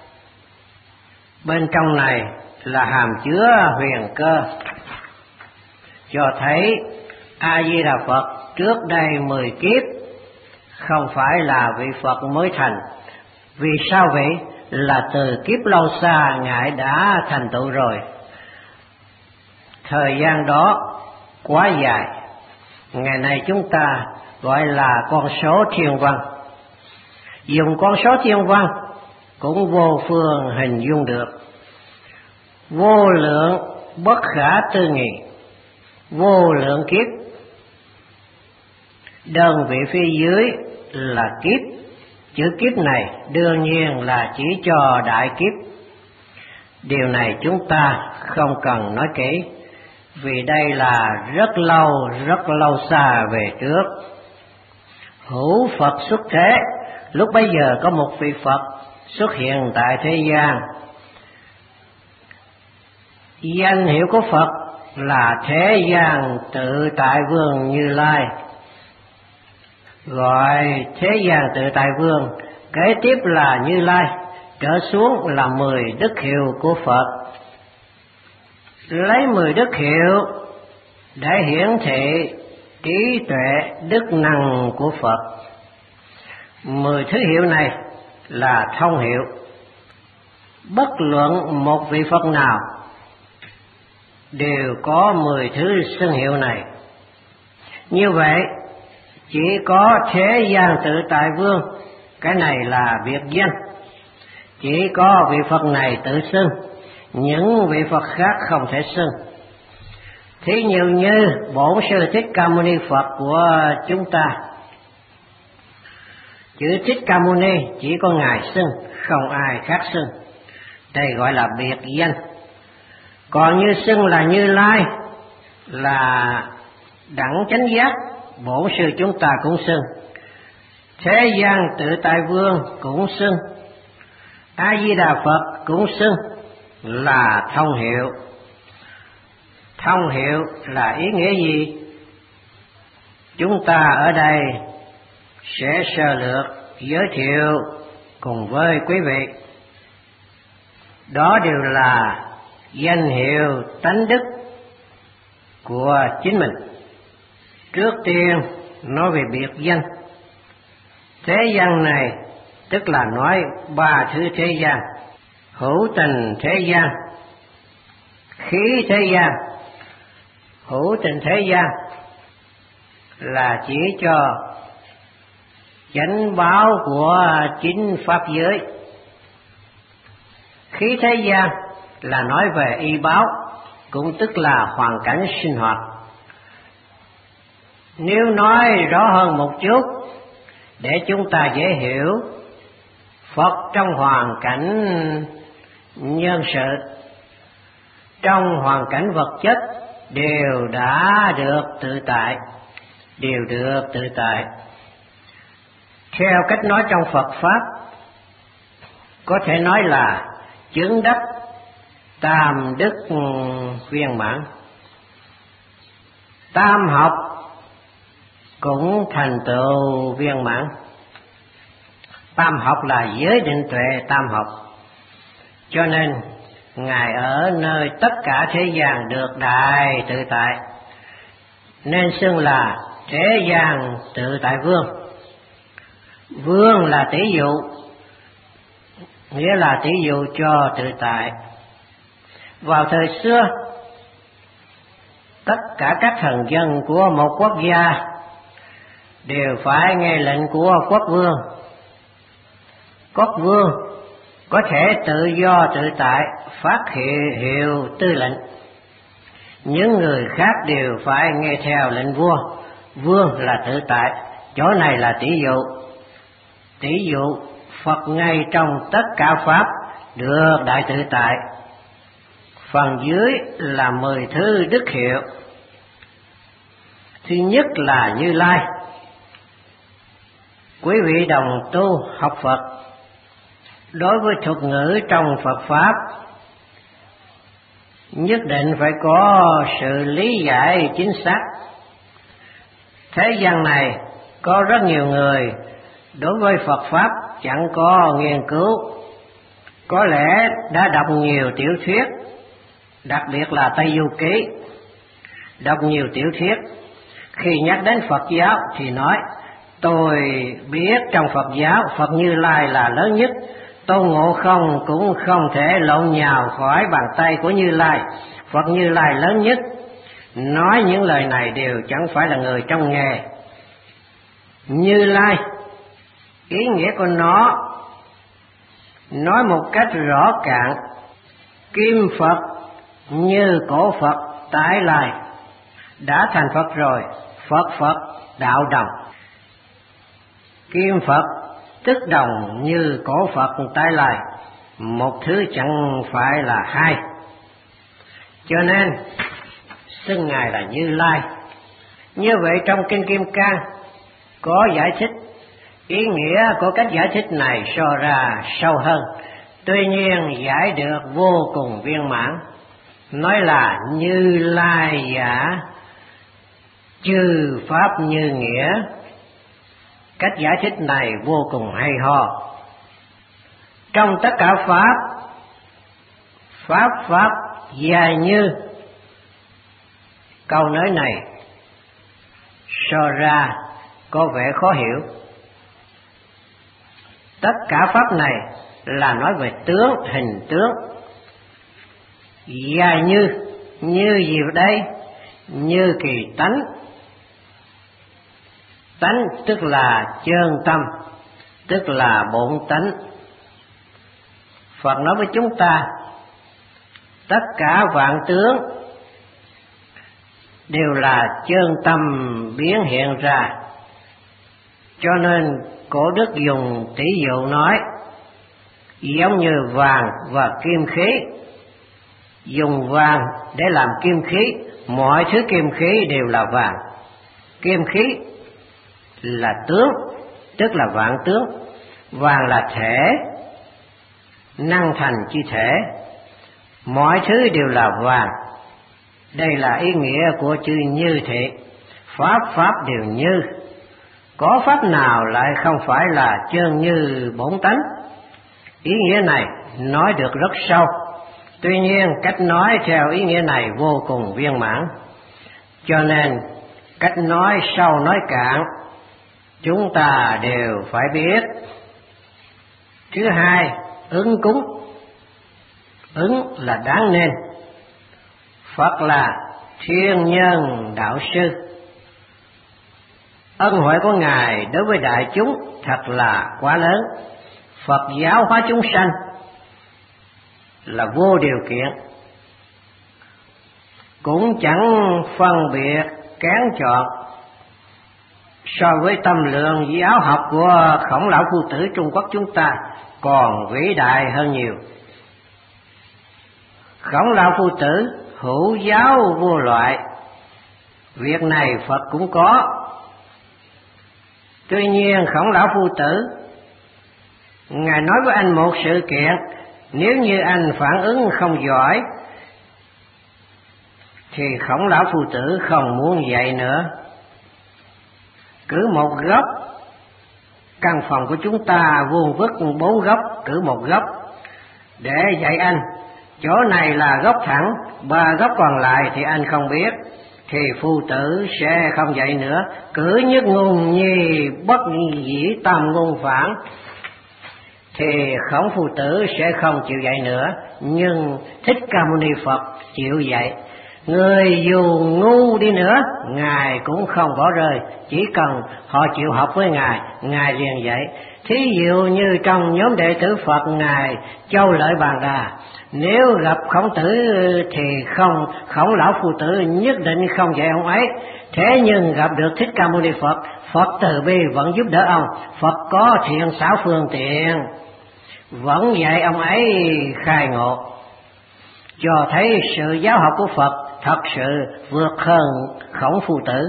Bên trong này là hàm chứa huyền cơ, cho thấy A Di Đà Phật trước đây 10 kiếp không phải là vị Phật mới thành. Vì sao vậy? Là từ kiếp lâu xa Ngài đã thành tựu rồi. Thời gian đó quá dài, ngày nay chúng ta gọi là con số thiên văn. Dùng con số thiên văn cũng vô phương hình dung được. Vô lượng bất khả tư nghị, vô lượng kiếp. Đơn vị phía dưới là kiếp. Chữ kiếp này đương nhiên là chỉ cho đại kiếp. Điều này chúng ta không cần nói kỹ, vì đây là rất lâu xa về trước. Hữu Phật xuất thế, lúc bấy giờ có một vị Phật xuất hiện tại thế gian. Danh hiệu của Phật là thế gian tự tại vương Như Lai. Gọi thế gian tự tại vương, kế tiếp là Như Lai, trở xuống là 10 đức hiệu của Phật. Lấy 10 đức hiệu để hiển thị trí tuệ đức năng của Phật. 10 thứ hiệu này là thông hiệu. Bất luận một vị Phật nào đều có 10 thứ xưng hiệu này. Như vậy, chỉ có thế gian tự tại vương Cái này là biệt danh, chỉ có vị Phật này tự xưng, những vị Phật khác không thể xưng. Thí dụ như Bổn Sư Thích Ca Mâu Ni Phật của chúng ta, chữ Thích Ca Mâu Ni chỉ có Ngài xưng, không ai khác xưng, đây gọi là biệt danh. Còn như xưng là Như Lai, là đẳng chánh giác, Bổn Sư chúng ta cũng xưng. Thế gian Tự Tại Vương cũng xưng, A Di Đà Phật cũng xưng, là thông hiệu. Thông hiệu là ý nghĩa gì? Chúng ta ở đây sẽ sơ lược giới thiệu cùng với quý vị. Đó đều là danh hiệu tánh đức của chính mình. Trước tiên nói về biệt danh. Thế gian này tức là nói ba thứ thế gian: hữu tình thế gian, khí thế gian. Hữu tình thế gian là chỉ cho chánh báo của chính pháp giới. Khí thế gian là nói về y báo, cũng tức là hoàn cảnh sinh hoạt. Nếu nói rõ hơn một chút để chúng ta dễ hiểu, Phật trong hoàn cảnh nhân sự, trong hoàn cảnh vật chất đều đã được tự tại, đều được tự tại. Theo cách nói trong Phật Pháp, có thể nói là chứng đắc tam đức viên mãn. Tam học cũng thành tựu viên mãn. Tam học là giới định tuệ tam học, cho nên Ngài ở nơi tất cả thế gian được đại tự tại, nên xưng là thế gian tự tại vương. Vương là tỷ dụ, nghĩa là tỷ dụ cho tự tại. Vào thời xưa, tất cả các thần dân của một quốc gia đều phải nghe lệnh của quốc vương. Quốc vương có thể tự do tự tại phát hiệu tư lệnh, những người khác đều phải nghe theo lệnh vua. Vương là tự tại, chỗ này là tỷ dụ. Tỷ dụ Phật ngay trong tất cả pháp được đại tự tại. Phần dưới là 10 thứ đức hiệu. Thứ nhất là Như Lai. Quý vị đồng tu học Phật, đối với thuật ngữ trong Phật Pháp nhất định phải có sự lý giải chính xác. Thế gian này có rất nhiều người đối với Phật Pháp chẳng có nghiên cứu, có lẽ đã đọc nhiều tiểu thuyết, đặc biệt là Tây Du Ký, đọc nhiều tiểu thuyết. Khi nhắc đến Phật giáo thì nói, tôi biết trong Phật giáo Phật Như Lai là lớn nhất, Tôn Ngộ Không cũng không thể lộn nhào khỏi bàn tay của Như Lai, Phật Như Lai lớn nhất. Nói những lời này đều chẳng phải là người trong nghề. Như Lai, ý nghĩa của nó nói một cách rõ cạn: Kim Phật như cổ Phật tái lai, đã thành Phật rồi, Phật đạo đồng. Kim Phật tức đồng như cổ Phật tái lai, một thứ chẳng phải là hai. Cho nên xưng Ngài là Như Lai. Như vậy trong Kinh Kim Cang có giải thích, ý nghĩa của cách giải thích này so ra sâu hơn, tuy nhiên giải được vô cùng viên mãn. Nói là Như Lai giả, chư pháp như nghĩa. Cách giải thích này vô cùng hay ho. Trong tất cả pháp dài như. Câu nói này so ra có vẻ khó hiểu. Tất cả pháp này là nói về tướng, hình tướng. Dài như gì ở đây? Như kỳ tánh. Tánh tức là chân tâm, tức là bổn tánh. Phật nói với chúng ta, tất cả vạn tướng đều là chân tâm biến hiện ra. Cho nên cổ đức dùng tỷ dụ nói, giống như vàng và kim khí. Dùng vàng để làm kim khí, mọi thứ kim khí đều là vàng. Kim khí là tướng, tức là vạn tướng. Vàng là thể, năng thành chi thể, mọi thứ đều là vàng. Đây là ý nghĩa của chữ như thiệt. Pháp đều như, có pháp nào lại không phải là chân như bổn tánh. Ý nghĩa này nói được rất sâu, tuy nhiên cách nói theo ý nghĩa này vô cùng viên mãn. Cho nên cách nói sâu nói cạn chúng ta đều phải biết. Thứ hai, ứng cúng. Ứng là đáng nên. Phật là thiên nhân đạo sư. Ân huệ của Ngài đối với đại chúng thật là quá lớn. Phật giáo hóa chúng sanh là vô điều kiện, cũng chẳng phân biệt kén chọn. So với tâm lượng giáo học của Khổng Lão Phu Tử Trung Quốc chúng ta còn vĩ đại hơn nhiều. Khổng Lão Phu Tử hữu giáo vô loại, việc này Phật cũng có. Tuy nhiên Khổng Lão Phu Tử, Ngài nói với anh một sự kiện, nếu như anh phản ứng không giỏi thì Khổng Lão Phu Tử không muốn dạy nữa. Cử một góc, căn phòng của chúng ta vuông vức 4 góc, cử một góc để dạy anh. Chỗ này là góc thẳng, 3 góc còn lại thì anh không biết, thì Phu Tử sẽ không dạy nữa. Cử nhất ngôn nhi, bất dĩ tam ngôn phản, thì Khổng Phu Tử sẽ không chịu dạy nữa. Nhưng Thích Ca Mâu Ni Phật chịu dạy. Người dù ngu đi nữa Ngài cũng không bỏ rơi, chỉ cần họ chịu học với Ngài, Ngài liền dạy. Thí dụ như trong nhóm đệ tử Phật Ngài Châu Lợi Bàn Đà, nếu gặp Khổng Tử thì Khổng Lão Phu Tử nhất định không dạy ông ấy. Thế nhưng gặp được Thích Ca Mâu Ni Phật, Phật từ bi vẫn giúp đỡ ông. Phật có thiện xảo phương tiện, vẫn dạy ông ấy khai ngộ, cho thấy sự giáo học của Phật thật sự vượt hơn Khổng Phu Tử.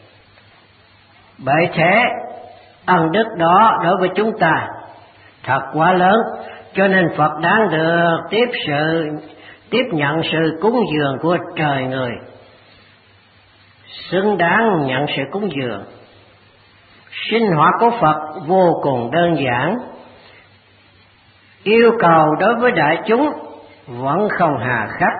Bởi thế ân đức đó đối với chúng ta thật quá lớn, cho nên Phật đáng được tiếp nhận sự cúng dường của trời người, xứng đáng nhận sự cúng dường. Sinh hoạt của Phật vô cùng đơn giản, yêu cầu đối với đại chúng vẫn không hà khắc.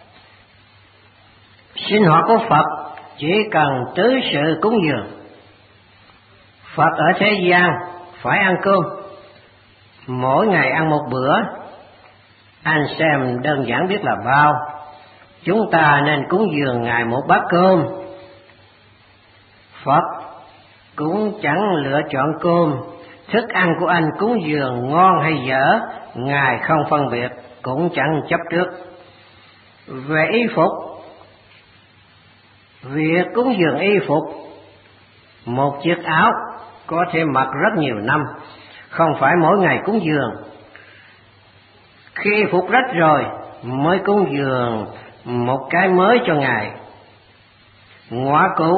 Sinh hoạt của Phật chỉ cần tứ sự cúng dường. Phật ở thế gian phải ăn cơm, mỗi ngày ăn một bữa. Anh xem đơn giản biết là bao. Chúng ta nên cúng dường Ngài một bát cơm. Phật cũng chẳng lựa chọn cơm, thức ăn của anh cúng dường ngon hay dở, Ngài không phân biệt, cũng chẳng chấp trước. Về y phục, việc cúng dường y phục, một chiếc áo có thể mặc rất nhiều năm, không phải mỗi ngày cúng dường. Khi y phục rách rồi mới cúng dường một cái mới cho Ngài. Ngọa cụ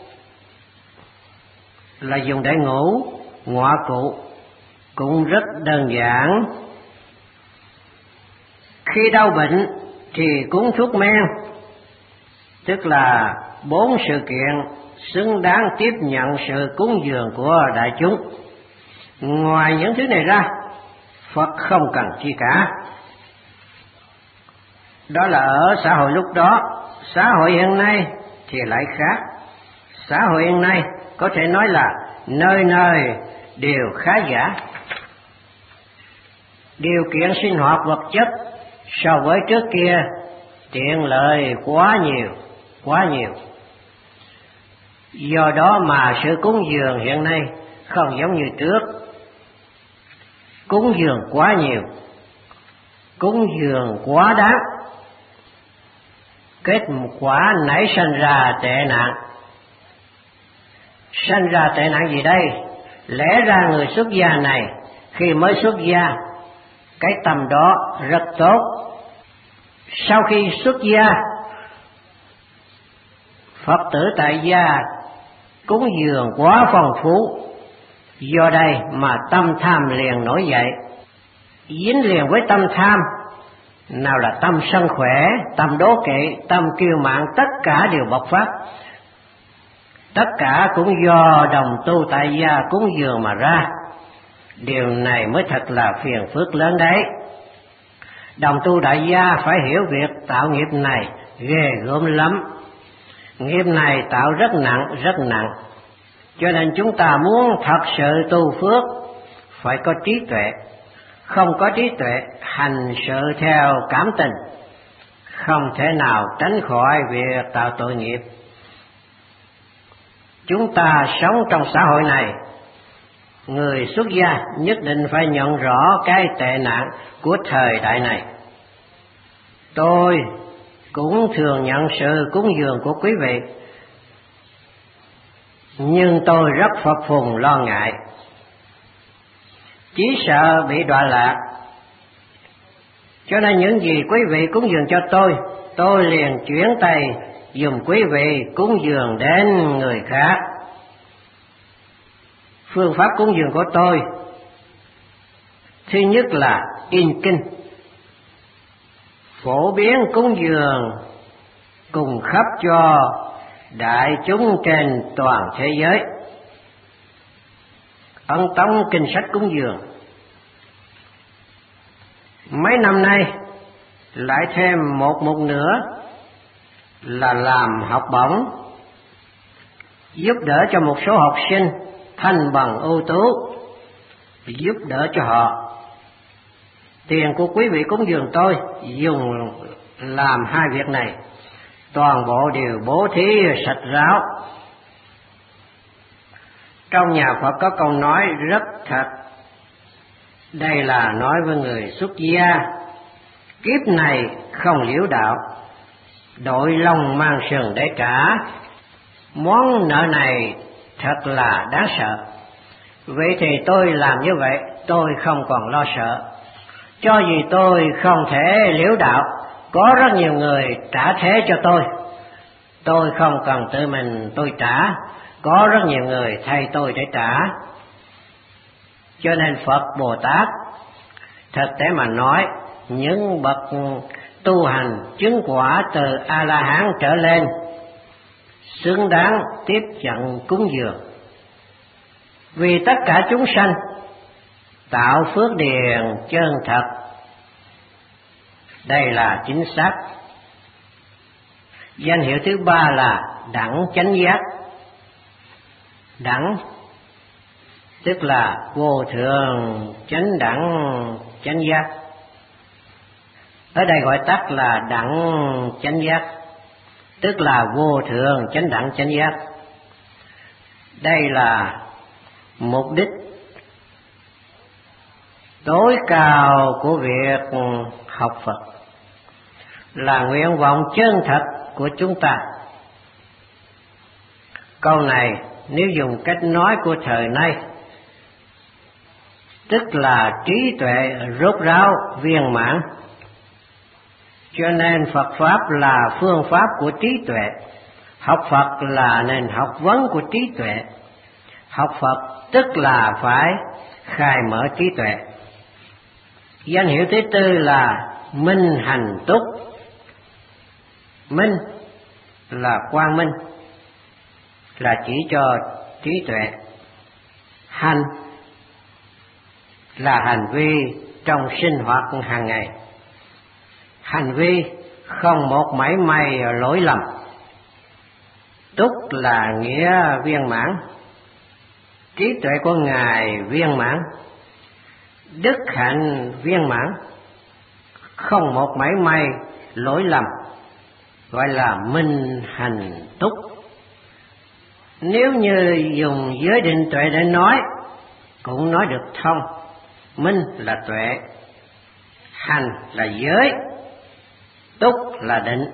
là dùng để ngủ, ngọa cụ cũng rất đơn giản. Khi đau bệnh thì cúng thuốc men, tức là 4 sự kiện xứng đáng tiếp nhận sự cúng dường của đại chúng. Ngoài những thứ này ra, Phật không cần chi cả. Đó là ở xã hội lúc đó. Xã hội hiện nay thì lại khác. Xã hội hiện nay có thể nói là nơi nơi đều khá giả. Điều kiện sinh hoạt vật chất so với trước kia tiện lợi quá nhiều. Do đó mà sự cúng dường hiện nay không giống như trước. cúng dường quá nhiều, cúng dường quá đáng, kết quả nảy sinh ra tệ nạn. Sinh ra tệ nạn gì đây? Lẽ ra người xuất gia này khi mới xuất gia, cái tâm đó rất tốt. Sau khi xuất gia, Phật tử tại gia cúng dường quá phong phú, do đây mà tâm tham liền nổi dậy. Dính liền với tâm tham, nào là tâm sân khỏe, tâm đố kỵ, tâm kiêu mạn, tất cả đều bộc phát. Tất cả cũng do đồng tu tại gia cúng dường mà ra. Điều này mới thật là phiền phức lớn đấy. Đồng tu đại gia phải hiểu việc tạo nghiệp này ghê gớm lắm. Nghiệp này tạo rất nặng. Cho nên chúng ta muốn thật sự tu phước phải có trí tuệ. Không có trí tuệ, hành sự theo cảm tình, không thể nào tránh khỏi việc tạo tội nghiệp. Chúng ta sống trong xã hội này, người xuất gia nhất định phải nhận rõ cái tệ nạn của thời đại này. Tôi cũng thường nhận sự cúng dường của quý vị, nhưng tôi rất phập phùng lo ngại, chỉ sợ bị đọa lạc. Cho nên những gì quý vị cúng dường cho tôi liền chuyển tay dùng quý vị cúng dường đến người khác. Phương pháp cúng dường của tôi, thứ nhất là in kinh, phổ biến cúng dường cùng khắp cho đại chúng trên toàn thế giới. Ấn tống kinh sách cúng dường. Mấy năm nay lại thêm một mục nữa là làm học bổng, giúp đỡ cho một số học sinh thanh bằng ưu tú, giúp đỡ cho họ. Tiền của quý vị cúng dường tôi dùng làm hai việc này, toàn bộ đều bố thí sạch ráo. Trong nhà Phật có câu nói rất thật, đây là nói với người xuất gia: kiếp này không liễu đạo, đội lòng mang sừng để trả. Món nợ này thật là đáng sợ. Vậy thì tôi làm như vậy, tôi không còn lo sợ. Cho vì tôi không thể liễu đạo, có rất nhiều người trả thế cho tôi không cần tự mình tôi trả, có rất nhiều người thay tôi để trả. Cho nên Phật Bồ Tát thực tế mà nói, những bậc tu hành chứng quả từ A-la-hán trở lên xứng đáng tiếp nhận cúng dường, vì tất cả chúng sanh tạo phước điền chân thật. Đây là chính xác. Danh hiệu thứ ba là đẳng chánh giác. Đẳng tức là vô thượng chánh đẳng chánh giác. Ở đây gọi tắt là đẳng chánh giác, tức là vô thượng chánh đẳng chánh giác. Đây là mục đích tối cao của việc học Phật, là nguyện vọng chân thật của chúng ta. Câu này nếu dùng cách nói của thời nay, tức là trí tuệ rốt ráo viên mãn. Cho nên Phật Pháp là phương pháp của trí tuệ, học Phật là nền học vấn của trí tuệ. Học Phật tức là phải khai mở trí tuệ. Danh hiệu thứ tư là minh hành túc. Minh là quang minh, là chỉ cho trí tuệ. Hành là hành vi trong sinh hoạt hàng ngày, hành vi không một mảy may lỗi lầm. Túc là nghĩa viên mãn, trí tuệ của Ngài viên mãn, đức hạnh viên mãn, không một mảy may lỗi lầm, gọi là minh hành túc. Nếu như dùng giới định tuệ để nói cũng nói được thông, minh là tuệ, hành là giới, túc là định.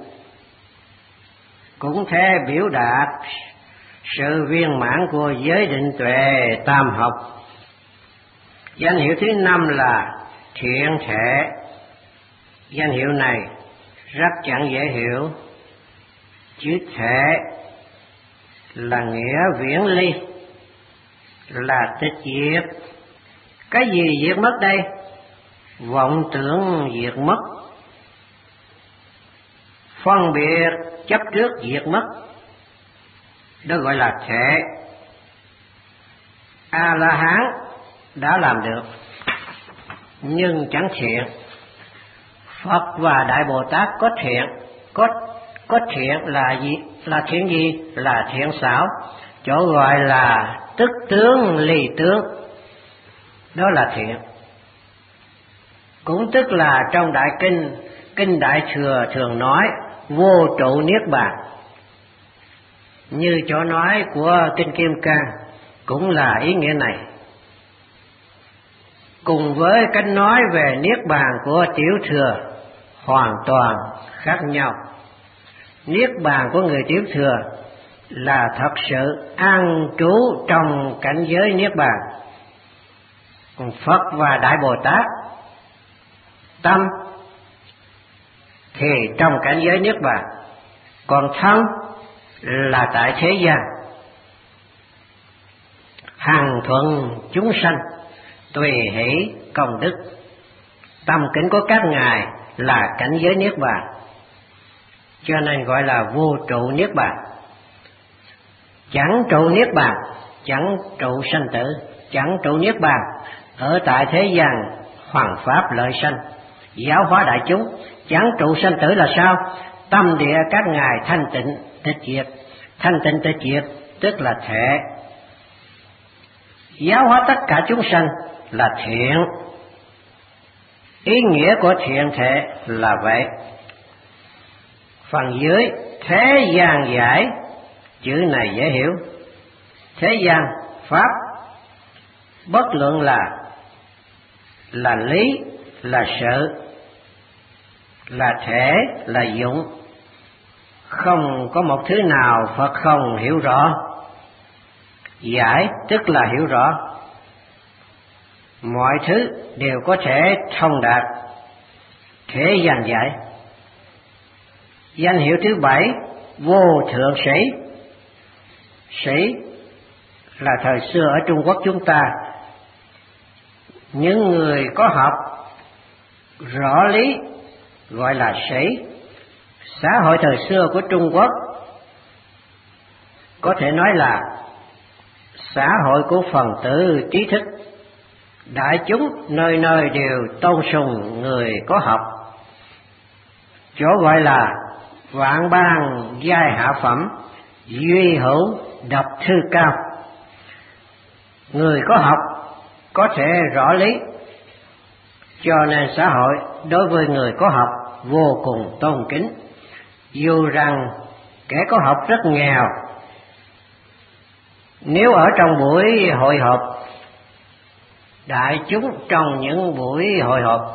Cũng thế biểu đạt sự viên mãn của giới định tuệ tam học. Danh hiệu thứ 5 là thiện thể. Danh hiệu này rất chẳng dễ hiểu. Chữ thể là nghĩa viễn ly, là tịch diệt. Cái gì diệt mất đây? Vọng tưởng diệt mất, phân biệt chấp trước diệt mất, đó gọi là thể. A La Hán đã làm được nhưng chẳng thiện. Phật và Đại Bồ Tát có thiện. Có thiện là gì? Là thiện gì? Là thiện xảo, chỗ gọi là tức tướng ly tướng, đó là thiện. Cũng tức là trong Đại Kinh Đại Thừa thường nói vô trụ niết bàn, như chỗ nói của Kinh Kim Cang cũng là ý nghĩa này. Cùng với cách nói về niết bàn của Tiểu Thừa hoàn toàn khác nhau. Niết bàn của người Tiểu Thừa là thật sự an trú trong cảnh giới niết bàn. Còn Phật và Đại Bồ Tát tâm thì trong cảnh giới niết bàn, còn thân là tại thế gian. Hằng thuận chúng sanh, tùy hỷ công đức. Tâm kính của các ngài là cảnh giới niết bàn, cho nên gọi là vô trụ niết bàn. Chẳng trụ niết bàn, chẳng trụ sanh tử, chẳng trụ niết bàn ở tại thế gian hoằng pháp lợi sanh, giáo hóa đại chúng. Chẳng trụ sanh tử là sao? Tâm địa các ngài thanh tịnh tịch diệt. Thanh tịnh tịch diệt tức là thể. Giáo hóa tất cả chúng sanh là thiện. Ý nghĩa của thiện thể là vậy. Phần dưới thế gian giải, chữ này dễ hiểu. Thế gian pháp, bất luận là lý, là sự, là thể, là dụng, không có một thứ nào Phật không hiểu rõ. Giải tức là hiểu rõ, mọi thứ đều có thể thông đạt. Thế gian giải. Danh hiệu thứ 7 vô thượng sĩ. Sĩ là thời xưa ở Trung Quốc chúng ta, những người có học rõ lý gọi là sĩ. Xã hội thời xưa của Trung Quốc có thể nói là xã hội của phần tử trí thức. Đại chúng nơi nơi đều tôn sùng người có học, chỗ gọi là vạn ban giai hạ phẩm, duy hữu độc thư cao. Người có học có thể rõ lý, cho nên xã hội đối với người có học vô cùng tôn kính. Dù rằng kẻ có học rất nghèo, nếu ở trong buổi hội họp, đại chúng trong những buổi hội họp,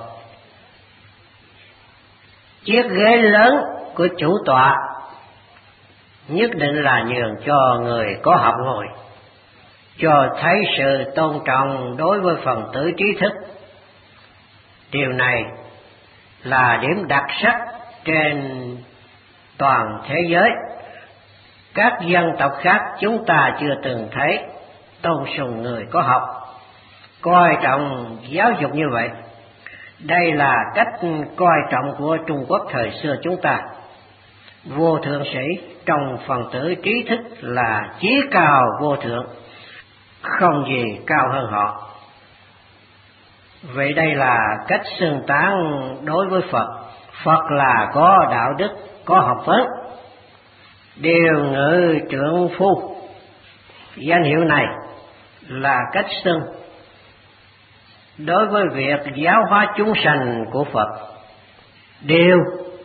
chiếc ghế lớn của chủ tọa nhất định là nhường cho người có học ngồi, cho thấy sự tôn trọng đối với phần tử trí thức. Điều này là điểm đặc sắc trên toàn thế giới. Các dân tộc khác chúng ta chưa từng thấy tôn sùng người có học, coi trọng giáo dục như vậy. Đây là cách coi trọng của Trung Quốc thời xưa chúng ta. Vô thượng sĩ trong phần tử trí thức là chí cao vô thượng, không gì cao hơn họ. Vậy đây là cách xưng tán đối với Phật. Phật là có đạo đức, có học vấn, điều ngự trượng phu. Danh hiệu này là cách xưng đối với việc giáo hóa chúng sanh của Phật. Điều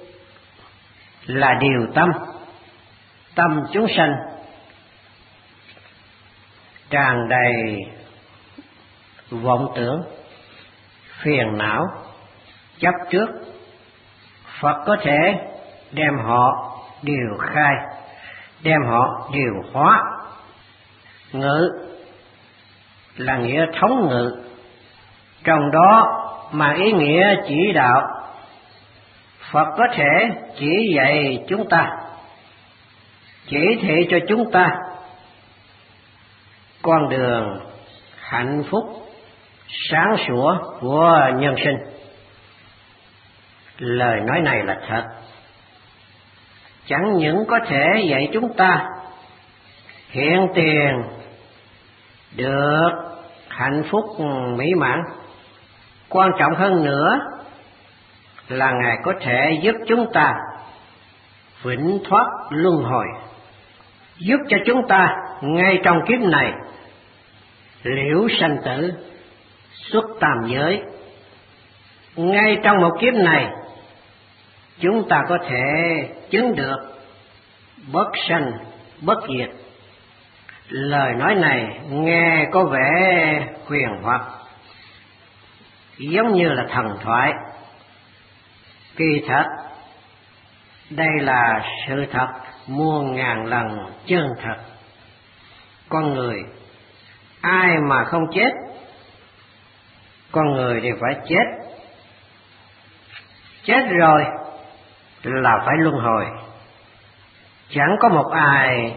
là điều tâm, tâm chúng sanh tràn đầy vọng tưởng, phiền não, chấp trước, Phật có thể đem họ điều khai, đem họ điều hóa. Ngự là nghĩa thống ngự, trong đó mà ý nghĩa chỉ đạo. Phật có thể chỉ dạy chúng ta, chỉ thị cho chúng ta con đường hạnh phúc sáng sủa của nhân sinh. Lời nói này là thật, chẳng những có thể dạy chúng ta hiện tiền được hạnh phúc mỹ mãn, quan trọng hơn nữa là Ngài có thể giúp chúng ta vĩnh thoát luân hồi, giúp cho chúng ta ngay trong kiếp này liễu sanh tử, xuất tam giới. Ngay trong một kiếp này chúng ta có thể chứng được bất sanh bất diệt. Lời nói này nghe có vẻ huyền hoặc, giống như là thần thoại. Kỳ thật đây là sự thật muôn ngàn lần chân thật. Con người ai mà không chết, con người đều phải chết. Chết rồi là phải luân hồi, chẳng có một ai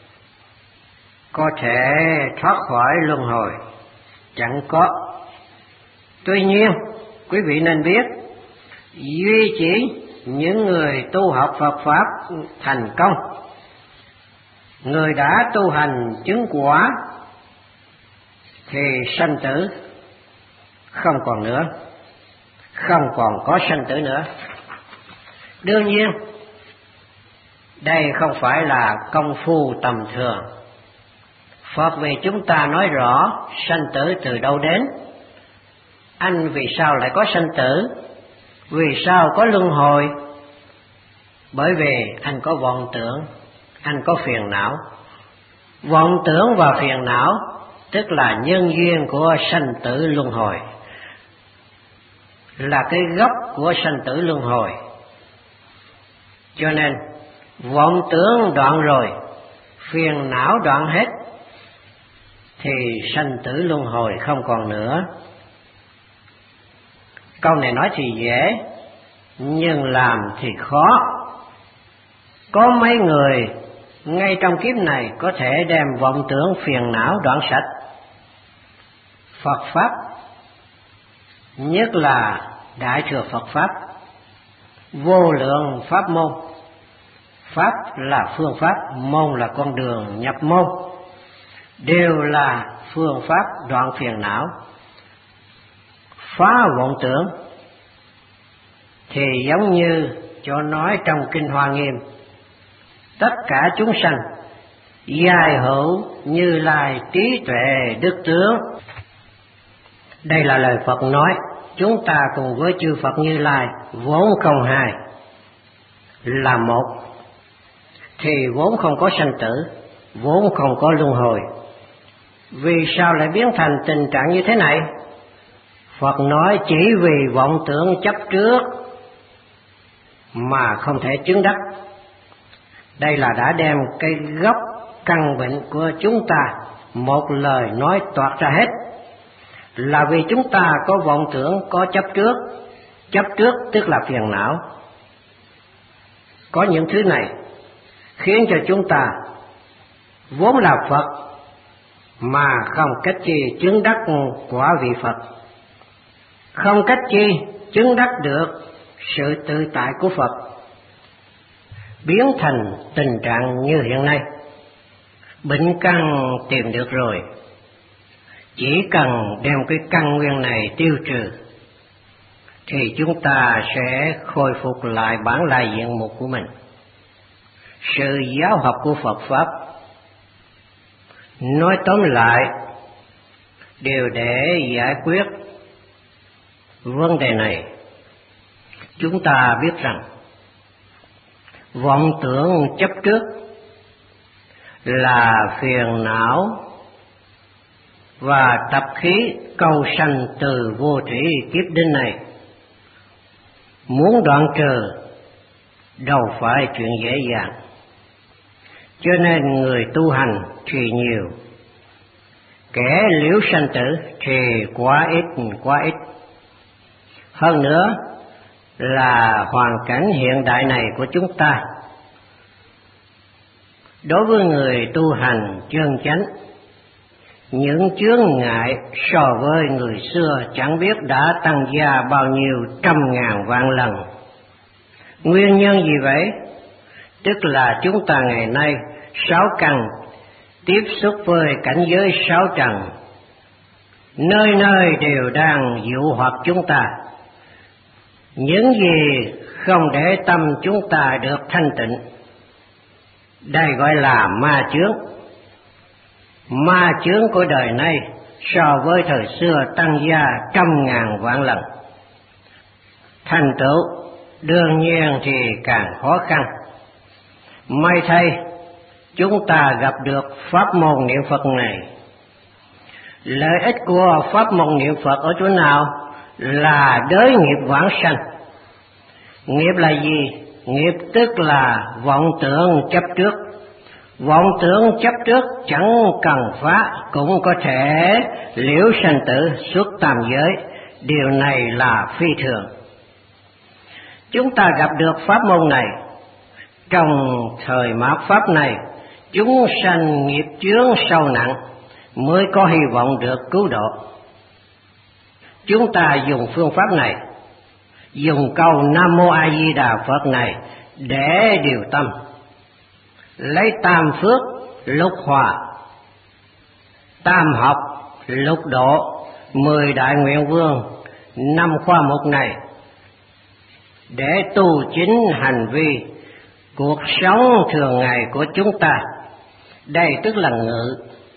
có thể thoát khỏi luân hồi, chẳng có. Tuy nhiên, quý vị nên biết, duy chỉ những người tu học Phật Pháp thành công, người đã tu hành chứng quả, thì sanh tử không còn nữa, không còn có sanh tử nữa. Đương nhiên, đây không phải là công phu tầm thường. Phật vì chúng ta nói rõ sanh tử từ đâu đến. Anh vì sao lại có sanh tử? Vì sao có luân hồi? Bởi vì anh có vọng tưởng, anh có phiền não. Vọng tưởng và phiền não tức là nhân duyên của sanh tử luân hồi, là cái gốc của sanh tử luân hồi. Cho nên vọng tưởng đoạn rồi, phiền não đoạn hết, thì sanh tử luân hồi không còn nữa. Câu này nói thì dễ, nhưng làm thì khó. Có mấy người ngay trong kiếp này có thể đem vọng tưởng phiền não đoạn sạch. Phật Pháp, nhất là Đại Thừa Phật Pháp, vô lượng pháp môn. Pháp là phương pháp, môn là con đường nhập môn, đều là phương pháp đoạn phiền não, phá vọng tưởng. Thì giống như cho nói trong Kinh Hoa Nghiêm, tất cả chúng sanh giai hữu Như Lai trí tuệ đức tướng. Đây là lời Phật nói, chúng ta cùng với chư Phật Như Lai vốn không hai, là một, thì vốn không có sanh tử, vốn không có luân hồi. Vì sao lại biến thành tình trạng như thế này? Phật nói chỉ vì vọng tưởng chấp trước mà không thể chứng đắc. Đây là đã đem cái gốc căn bệnh của chúng ta một lời nói toạc ra hết. Là vì chúng ta có vọng tưởng, có chấp trước. Chấp trước tức là phiền não. Có những thứ này khiến cho chúng ta vốn là Phật mà không cách chi chứng đắc quả vị Phật, không cách chi chứng đắc được sự tự tại của Phật, biến thành tình trạng như hiện nay. Bệnh căn tìm được rồi, chỉ cần đem cái căn nguyên này tiêu trừ thì chúng ta sẽ khôi phục lại bản lai diện mục của mình. Sự giáo học của Phật Pháp nói tóm lại đều để giải quyết vấn đề này. Chúng ta biết rằng vọng tưởng chấp trước là phiền não và tập khí cầu sanh từ vô thủy kiếp đến này. Muốn đoạn trừ đâu phải chuyện dễ dàng, cho nên người tu hành thì nhiều, kẻ liễu sanh tử thì quá ít. Hơn nữa là hoàn cảnh hiện đại này của chúng ta, đối với người tu hành chân chánh, những chướng ngại so với người xưa chẳng biết đã tăng gia bao nhiêu trăm ngàn vạn lần. Nguyên nhân gì vậy? Tức là chúng ta ngày nay sáu căn tiếp xúc với cảnh giới sáu trần, nơi nơi đều đang dụ hoặc chúng ta. Những gì không để tâm chúng ta được thanh tịnh, đây gọi là ma chướng. Ma chướng của đời nay so với thời xưa tăng gia trăm ngàn vạn lần. Thành tựu đương nhiên thì càng khó khăn. May thay chúng ta gặp được pháp môn niệm Phật này. Lợi ích của pháp môn niệm Phật ở chỗ nào? Là đới nghiệp vãng sanh. Nghiệp là gì? Nghiệp tức là vọng tưởng chấp trước. Vọng tưởng chấp trước chẳng cần phá cũng có thể liễu sanh tử xuất tam giới. Điều này là phi thường. Chúng ta gặp được pháp môn này, trong thời mạt pháp này, chúng sanh nghiệp chướng sâu nặng mới có hy vọng được cứu độ. Chúng ta dùng phương pháp này, dùng câu Nam Mô A Di Đà Phật này để điều tâm, lấy tam phước lục hòa, tam học lục độ, 10 đại nguyện vương, 5 khoa mục này để tu chính hành vi cuộc sống thường ngày của chúng ta. Đây tức là ngự.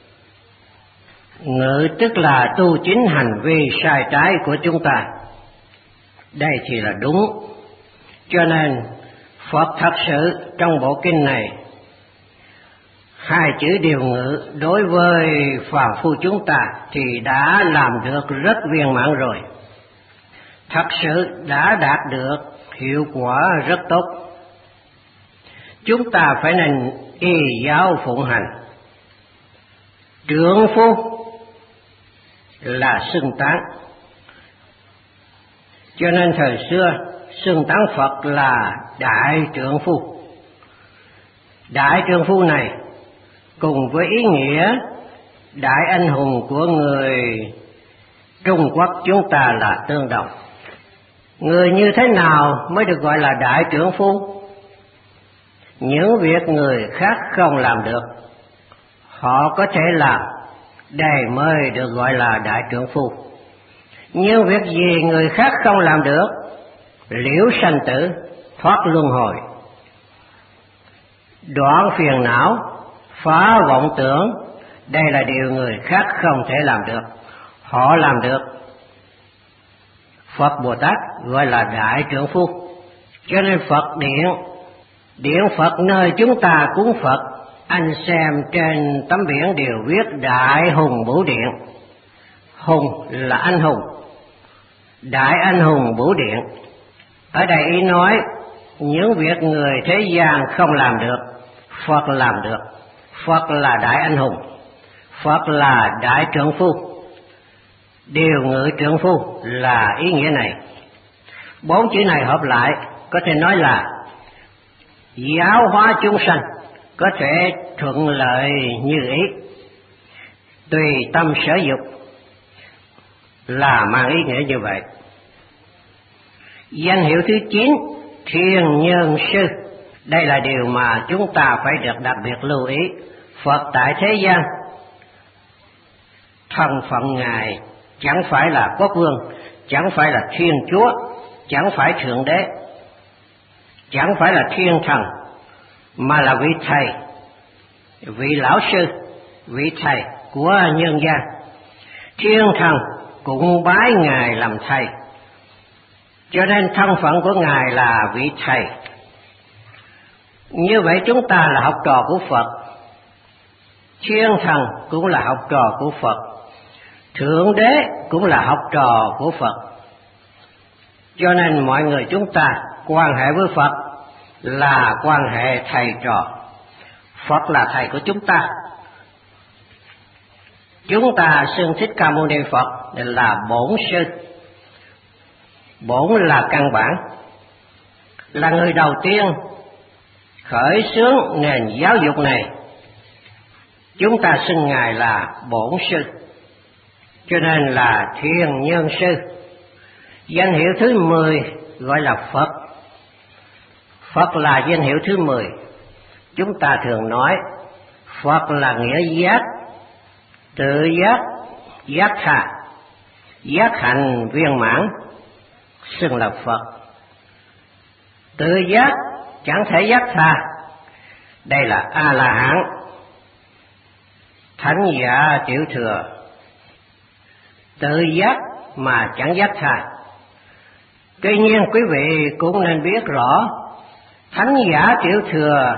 Ngự tức là tu chính hành vi sai trái của chúng ta. Đây thì là đúng. Cho nên Phật thật sự trong bộ kinh này, hai chữ điều ngự đối với phàm phu chúng ta thì đã làm được rất viên mãn rồi. Thật sự đã đạt được hiệu quả rất tốt. Chúng ta phải nên y giáo phụng hành. Trượng phu là xưng tán, cho nên thời xưa xưng tán Phật là đại trượng phu. Đại trượng phu này cùng với ý nghĩa đại anh hùng của người Trung Quốc chúng ta là tương đồng. Người như thế nào mới được gọi là đại trượng phu? Những việc người khác không làm được, họ có thể làm, đây mới được gọi là đại trượng phu. Nhưng việc gì người khác không làm được, liễu sanh tử, thoát luân hồi, đoạn phiền não, phá vọng tưởng, đây là điều người khác không thể làm được, họ làm được. Phật Bồ Tát gọi là đại trượng phu. Cho nên Phật điện Phật nơi chúng ta cúng Phật, anh xem trên tấm biển đều viết Đại Hùng Bửu Điện. Hùng là anh hùng, Đại Anh Hùng Bửu Điện. Ở đây ý nói những việc người thế gian không làm được, Phật làm được. Phật là đại anh hùng, Phật là đại trượng phu. Điều ngự trượng phu là ý nghĩa này. 4 chữ này hợp lại có thể nói là giáo hóa chúng sanh, có thể thuận lợi như ý, tùy tâm sở dục, là mang ý nghĩa như vậy. Danh hiệu thứ 9, Thiên Nhân Sư. Đây là điều mà chúng ta phải được đặc biệt lưu ý. Phật tại thế gian, thân phận Ngài chẳng phải là quốc vương, chẳng phải là thiên chúa, chẳng phải thượng đế, chẳng phải là thiên thần, mà là vị thầy, vị lão sư, vị thầy của nhân gian. Thiên thần cũng bái Ngài làm thầy, cho nên thân phận của Ngài là vị thầy. Như vậy chúng ta là học trò của Phật, thiên thần cũng là học trò của Phật. Thượng Đế cũng là học trò của Phật. Cho nên mọi người chúng ta quan hệ với Phật là quan hệ thầy trò. Phật là thầy của chúng ta. Chúng ta xưng Thích Ca Mâu Ni Phật là bổn sư. Bổn là căn bản, là người đầu tiên khởi xướng nền giáo dục này. Chúng ta xưng Ngài là bổn sư, cho nên là Thiền Nhân Sư. Danh hiệu thứ 10 gọi là Phật. Phật là danh hiệu thứ 10. Chúng ta thường nói Phật là nghĩa giác, tự giác, giác tha, giác hạnh viên mãn, xưng là Phật. Tự giác chẳng thể giác tha, đây là A-la-hán. Thánh giả tiểu thừa tự giác mà chẳng giác tha. Tuy nhiên quý vị cũng nên biết rõ, thánh giả tiểu thừa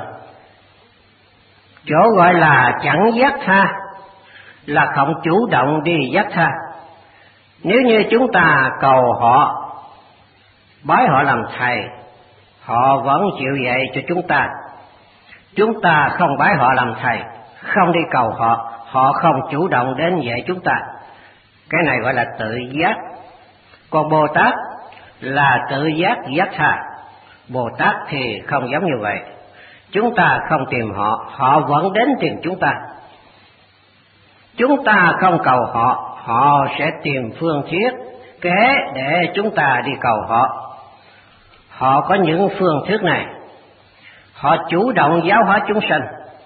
chỗ gọi là chẳng giác tha là không chủ động đi giác tha. Nếu như chúng ta cầu họ, bái họ làm thầy, họ vẫn chịu dạy cho chúng ta. Chúng ta không bái họ làm thầy, không đi cầu họ, họ không chủ động đến dạy chúng ta. Cái này gọi là tự giác. Còn Bồ Tát là tự giác giác tha. Bồ Tát thì không giống như vậy. Chúng ta không tìm họ, họ vẫn đến tìm chúng ta. Chúng ta không cầu họ, họ sẽ tìm phương thiết kế để chúng ta đi cầu họ. Họ có những phương thức này. Họ chủ động giáo hóa chúng sanh,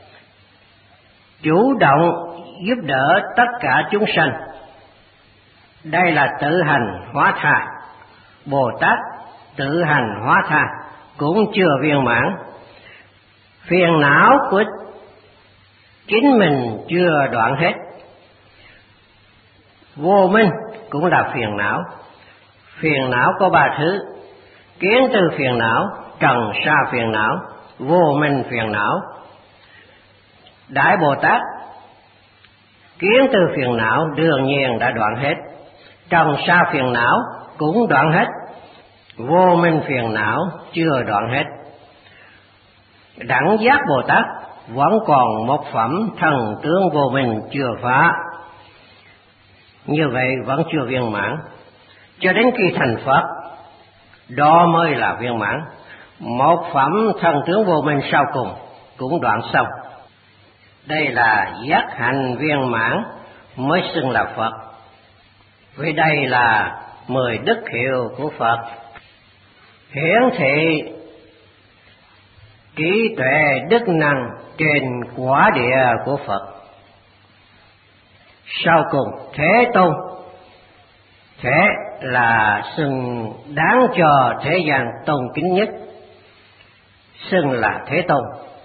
chủ động giúp đỡ tất cả chúng sanh. Đây là tự hành hóa tha. Bồ Tát tự hành hóa tha cũng chưa viên mãn. Phiền não của chính mình chưa đoạn hết. Vô minh cũng là phiền não. Phiền não có 3 thứ: kiến tư phiền não, trần sa phiền não, vô minh phiền não. Đại Bồ Tát kiến tư phiền não đương nhiên đã đoạn hết, trần sa phiền não cũng đoạn hết, vô minh phiền não chưa đoạn hết. Đẳng giác Bồ Tát vẫn còn một phẩm thần tướng vô minh chưa phá. Như vậy vẫn chưa viên mãn. Cho đến khi thành Phật, đó mới là viên mãn. Một phẩm thần tướng vô minh sau cùng cũng đoạn xong. Đây là giác hạnh viên mãn mới xưng là Phật. Vì đây là 10 đức hiệu của Phật, hiển thị trí tuệ đức năng trên quả địa của Phật. Sau cùng Thế Tôn. Thế là xưng đáng cho thế gian tôn kính nhất, xưng là Thế Tôn.